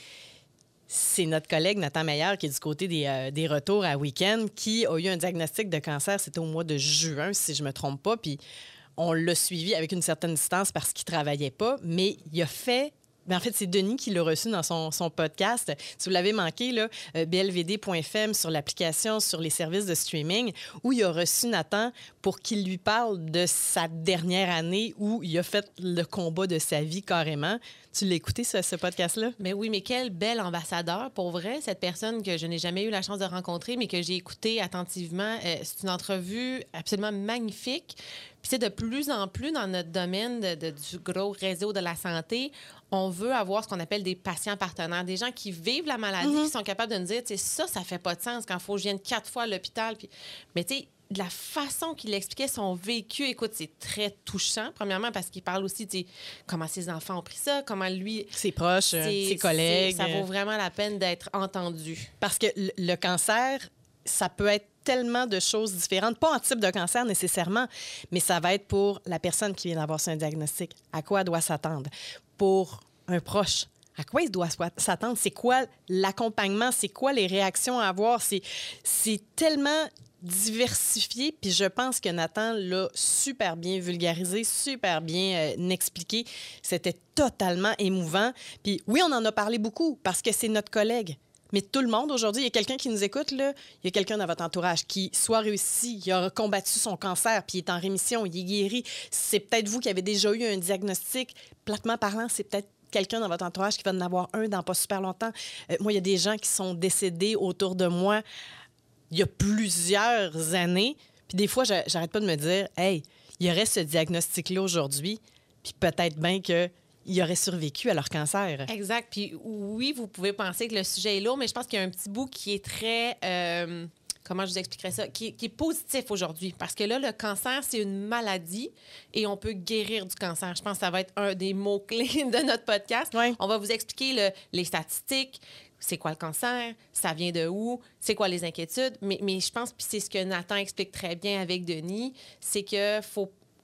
C'est notre collègue Nathan Meilleur, qui est du côté des, euh, des retours à week-end, qui a eu un diagnostic de cancer. C'était au mois de juin, si je ne me trompe pas. Puis on l'a suivi avec une certaine distance parce qu'il ne travaillait pas. Mais il a fait... Bien, en fait, c'est Denis qui l'a reçu dans son, son podcast. Si vous l'avez manqué, là, b l v d point f m sur l'application, sur les services de streaming, où il a reçu Nathan pour qu'il lui parle de sa dernière année où il a fait le combat de sa vie carrément. Tu l'as écouté, ce, ce podcast-là? Mais oui, mais quel bel ambassadeur, pour vrai, cette personne que je n'ai jamais eu la chance de rencontrer, mais que j'ai écoutée attentivement. Euh, c'est une entrevue absolument magnifique. Puis c'est de plus en plus dans notre domaine de, de, du gros réseau de la santé, on veut avoir ce qu'on appelle des patients partenaires, des gens qui vivent la maladie, mm-hmm. qui sont capables de nous dire, tu sais, ça, ça fait pas de sens quand il faut que je vienne quatre fois à l'hôpital. Puis... Mais tu sais, de la façon qu'il expliquait son vécu, écoute, c'est très touchant. Premièrement, parce qu'il parle aussi, tu sais, comment ses enfants ont pris ça, comment lui... Ses proches, ses collègues. Ça vaut vraiment la peine d'être entendu. Parce que le, le cancer, ça peut être tellement de choses différentes. Pas en type de cancer nécessairement, mais ça va être pour la personne qui vient d'avoir un diagnostic. À quoi elle doit s'attendre? Pour un proche, à quoi il doit s'attendre? C'est quoi l'accompagnement? C'est quoi les réactions à avoir? C'est, c'est tellement diversifié, puis je pense que Nathan l'a super bien vulgarisé, super bien euh, expliqué. C'était totalement émouvant. Puis oui, on en a parlé beaucoup parce que c'est notre collègue. Mais tout le monde, aujourd'hui, il y a quelqu'un qui nous écoute, là, il y a quelqu'un dans votre entourage qui soit réussi, il a combattu son cancer, puis il est en rémission, il est guéri. C'est peut-être vous qui avez déjà eu un diagnostic. Platement parlant, c'est peut-être quelqu'un dans votre entourage qui va en avoir un dans pas super longtemps. Euh, moi, il y a des gens qui sont décédés autour de moi il y a plusieurs années. Puis des fois, j'arrête pas de me dire, hey, il y aurait ce diagnostic-là aujourd'hui, puis peut-être bien que ils auraient survécu à leur cancer. Exact. Puis oui, vous pouvez penser que le sujet est lourd, mais je pense qu'il y a un petit bout qui est très... Euh, comment je vous expliquerais ça? Qui, qui est positif aujourd'hui. Parce que là, le cancer, c'est une maladie et on peut guérir du cancer. Je pense que ça va être un des mots-clés de notre podcast. Ouais. On va vous expliquer le, les statistiques. C'est quoi le cancer? Ça vient de où? C'est quoi les inquiétudes? Mais, mais je pense, puis c'est ce que Nathan explique très bien avec Denis, c'est que faut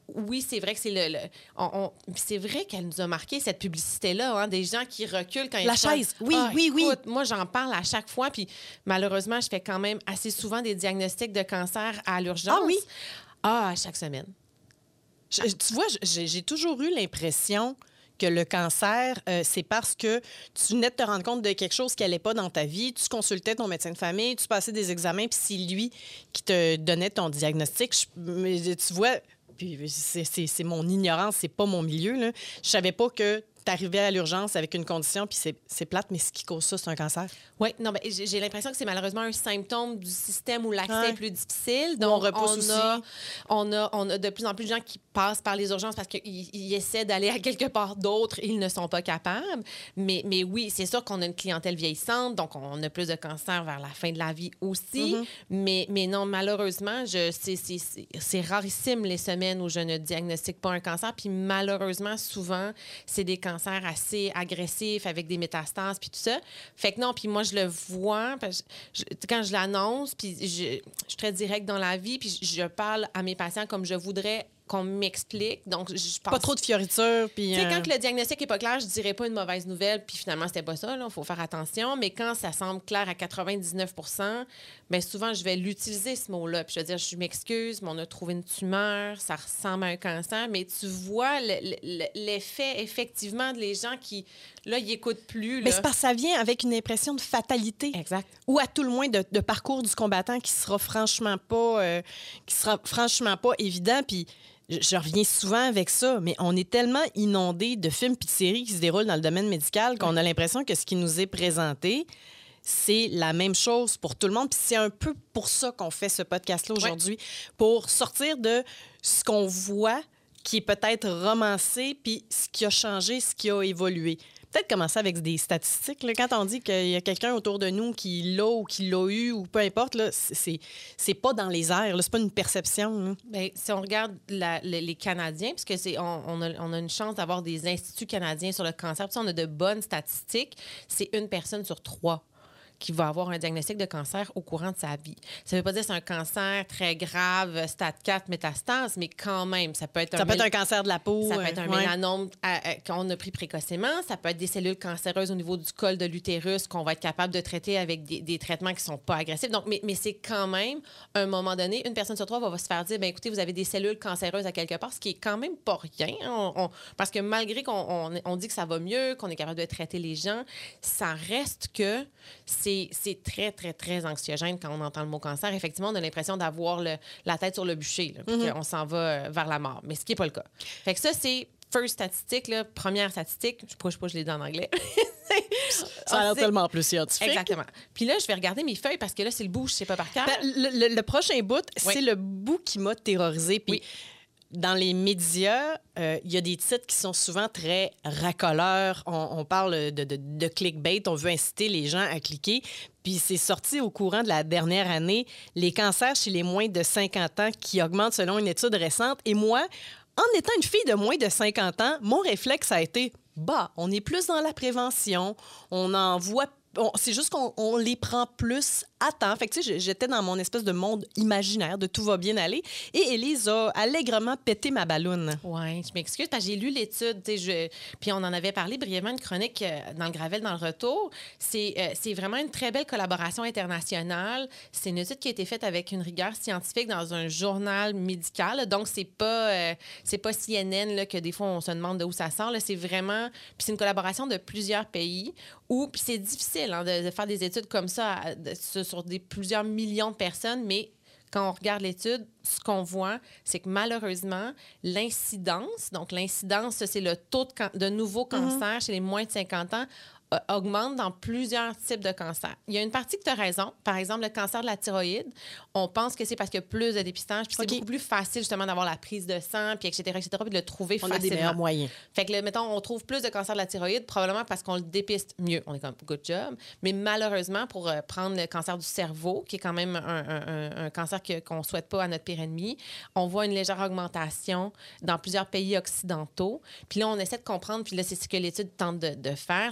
oui, c'est vrai que c'est le... le on, on, c'est vrai qu'elle nous a marqué, cette publicité-là, hein, des gens qui reculent quand ils... La font, chaise, oui, ah, oui, écoute, oui. Moi, j'en parle à chaque fois, puis malheureusement, je fais quand même assez souvent des diagnostics de cancer à l'urgence. Ah oui? Ah, à chaque semaine. Je, tu vois, j'ai, j'ai toujours eu l'impression que le cancer, euh, c'est parce que tu venais de te rendre compte de quelque chose qui n'allait pas dans ta vie, tu consultais ton médecin de famille, tu passais des examens, puis c'est lui qui te donnait ton diagnostic. Je, mais tu vois, puis c'est, c'est, c'est mon ignorance, c'est pas mon milieu, là. Je savais pas que tu arrivais à l'urgence avec une condition, puis c'est, c'est plate, mais ce qui cause ça, c'est un cancer. Oui, non, mais j'ai, j'ai l'impression que c'est malheureusement un symptôme du système où l'accès ouais. est plus difficile. Donc, on repousse on aussi. A, on, a, on a de plus en plus de gens qui passent par les urgences parce qu'ils ils essaient d'aller à quelque part d'autre et ils ne sont pas capables. Mais, mais oui, c'est sûr qu'on a une clientèle vieillissante, donc on a plus de cancer vers la fin de la vie aussi. Mm-hmm. mais, mais non, malheureusement, je, c'est, c'est, c'est, c'est rarissime les semaines où je ne diagnostique pas un cancer. Puis malheureusement, souvent, c'est des cancers assez agressifs avec des métastases puis tout ça. Fait que non, puis moi, je le vois parce que je, quand je l'annonce, puis je, je suis très directe dans la vie, puis je, je parle à mes patients comme je voudrais qu'on m'explique. Donc, je pense... Pas trop de fioritures, puis... Tu sais, euh... quand le diagnostic n'est pas clair, je dirais pas une mauvaise nouvelle, puis finalement, c'était pas ça, il faut faire attention. Mais quand ça semble clair à quatre-vingt-dix-neuf pour cent, bien souvent, je vais l'utiliser, ce mot-là. Puis je vais dire, je m'excuse, mais on a trouvé une tumeur, ça ressemble à un cancer. Mais tu vois le, le, l'effet, effectivement, des gens qui, là, ils n'écoutent plus. Là. Mais c'est parce que ça vient avec une impression de fatalité. Exact. Ou à tout le moins de, de parcours du combattant qui sera franchement pas, euh, qui sera franchement pas évident. Puis je, je reviens souvent avec ça, mais on est tellement inondé de films et de séries qui se déroulent dans le domaine médical qu'on a l'impression que ce qui nous est présenté, c'est la même chose pour tout le monde. Puis c'est un peu pour ça qu'on fait ce podcast-là aujourd'hui, ouais. Pour sortir de ce qu'on voit qui est peut-être romancé, puis ce qui a changé, ce qui a évolué. Peut-être commencer avec des statistiques. Là. Quand on dit qu'il y a quelqu'un autour de nous qui l'a ou qui l'a eu ou peu importe, là, c'est, c'est pas dans les airs. Là. C'est pas une perception. Bien, si on regarde la, les, les Canadiens, parce que c'est, on, on, a, on a une chance d'avoir des instituts canadiens sur le cancer, puis on a de bonnes statistiques, c'est une personne sur trois qui va avoir un diagnostic de cancer au courant de sa vie. Ça ne veut pas dire que c'est un cancer très grave, stade quatre, métastase, mais quand même, ça peut être ça un... peut être un cancer de la peau. Ça peut être un ouais. mélanome à, à, qu'on a pris précocement. Ça peut être des cellules cancéreuses au niveau du col de l'utérus qu'on va être capable de traiter avec des, des traitements qui ne sont pas agressifs. Donc, mais, mais c'est quand même, à un moment donné, une personne sur trois va, va se faire dire, bien, écoutez, vous avez des cellules cancéreuses à quelque part, ce qui est quand même pas rien. On, on, parce que malgré qu'on on, on dit que ça va mieux, qu'on est capable de traiter les gens, ça reste que c'est, c'est très, très, très anxiogène quand on entend le mot cancer. Effectivement, on a l'impression d'avoir le, la tête sur le bûcher, là, puis mm-hmm. qu'on s'en va vers la mort. Mais ce qui n'est pas le cas. Fait que ça, c'est first statistique, là, première statistique. Je ne sais pas, je l'ai dit en anglais. Ça a l'air tellement plus scientifique. Exactement. Puis là, je vais regarder mes feuilles parce que là, c'est le bout, je ne sais pas par cœur. Ben, le, le, le prochain bout, oui. c'est le bout qui m'a terrorisée. Puis oui. Dans les médias, il euh, y a des titres qui sont souvent très racoleurs. On, on parle de, de, de clickbait. On veut inciter les gens à cliquer. Puis c'est sorti au courant de la dernière année, les cancers chez les moins de cinquante ans qui augmentent selon une étude récente. Et moi, en étant une fille de moins de cinquante ans, mon réflexe a été, bah, on est plus dans la prévention, on en voit On, c'est juste qu'on on les prend plus à temps. Fait que, tu sais, j'étais dans mon espèce de monde imaginaire de tout va bien aller. Et Élise a allègrement pété ma balloune. Oui, je m'excuse parce que j'ai lu l'étude. Je... Puis on en avait parlé brièvement, une chronique dans le Gravel dans le retour. C'est, euh, c'est vraiment une très belle collaboration internationale. C'est une étude qui a été faite avec une rigueur scientifique dans un journal médical. Donc, c'est pas, euh, c'est pas C N N là, que des fois, on se demande d'où ça sort. Là. C'est vraiment... Puis c'est une collaboration de plusieurs pays où... Puis c'est difficile hein, de, de faire des études comme ça de, de, sur des, plusieurs millions de personnes, mais quand on regarde l'étude, ce qu'on voit, c'est que malheureusement, l'incidence, donc l'incidence, c'est le taux de, can- de nouveaux cancers mm-hmm. chez les moins de cinquante ans, euh, augmente dans plusieurs types de cancers. Il y a une partie que tu as raison. Par exemple, le cancer de la thyroïde, on pense que c'est parce qu'il y a plus de dépistage, puis okay. c'est beaucoup plus facile justement d'avoir la prise de sang, puis et cetera, et cetera, puis de le trouver on facilement. On a des meilleurs moyens. Fait que, mettons, on trouve plus de cancer de la thyroïde, probablement parce qu'on le dépiste mieux. On est comme, good job. Mais malheureusement, pour euh, prendre le cancer du cerveau, qui est quand même un, un, un, un cancer que, qu'on ne souhaite pas à notre pire ennemi, on voit une légère augmentation dans plusieurs pays occidentaux. Puis là, on essaie de comprendre, puis là, c'est ce que l'étude tente de, de faire, c'est de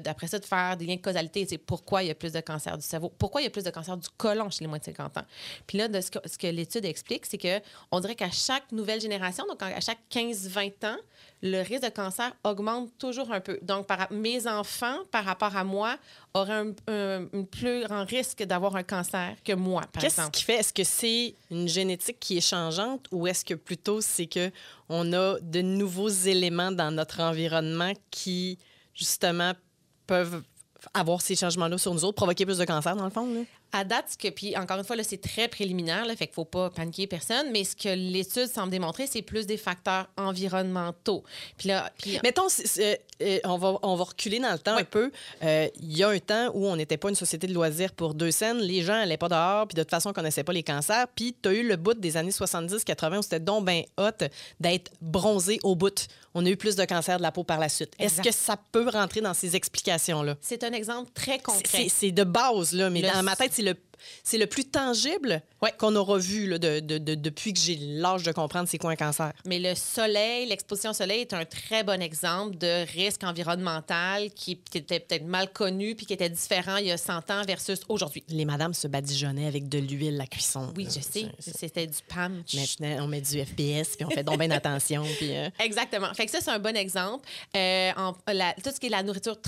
d'après ça, de faire des liens de causalité. C'est pourquoi il y a plus de cancer du cerveau, pourquoi il y a plus de cancer du côlon chez les moins de cinquante ans. Puis là, de ce que, ce que l'étude explique, c'est qu'on dirait qu'à chaque nouvelle génération, donc à chaque quinze vingt ans, le risque de cancer augmente toujours un peu. Donc, par, mes enfants, par rapport à moi, auraient un, un, un plus grand risque d'avoir un cancer que moi, par Qu'est-ce exemple. qui fait? Est-ce que c'est une génétique qui est changeante ou est-ce que plutôt c'est qu'on a de nouveaux éléments dans notre environnement qui, justement, peuvent avoir ces changements-là sur nous autres, provoquer plus de cancer, dans le fond? Là? À date, ce que, puis encore une fois, là, c'est très préliminaire, là, fait qu'il ne faut pas paniquer personne, mais ce que l'étude semble démontrer, c'est plus des facteurs environnementaux. Puis là, puis... Mettons, c'est, c'est, euh, on, va, on va reculer dans le temps un peu. Euh, Il y a un temps où on n'était pas une société de loisirs pour deux scènes, les gens n'allaient pas dehors, puis de toute façon, on ne connaissait pas les cancers. Puis tu as eu le bout des années soixante-dix quatre-vingts où c'était donc ben hot d'être bronzé au bout. On a eu plus de cancer de la peau par la suite. Exact. Est-ce que ça peut rentrer dans ces explications-là? C'est un exemple très concret. C'est, c'est de base, là, mais Le... dans ma tête, c'est le, c'est le plus tangible ouais. qu'on aura vu là, de, de, de, depuis que j'ai l'âge de comprendre c'est quoi un cancer. Mais le soleil, l'exposition au soleil est un très bon exemple de risque environnemental qui était peut-être mal connu puis qui était différent il y a cent ans versus aujourd'hui. Les madames se badigeonnaient avec de l'huile à cuisson. Oui, je sais. C'était du P A M. Maintenant, on met du F P S puis on fait donc bien attention. Puis, euh... Exactement. Fait que ça, c'est un bon exemple. Euh, en, la, tout ce qui est la nourriture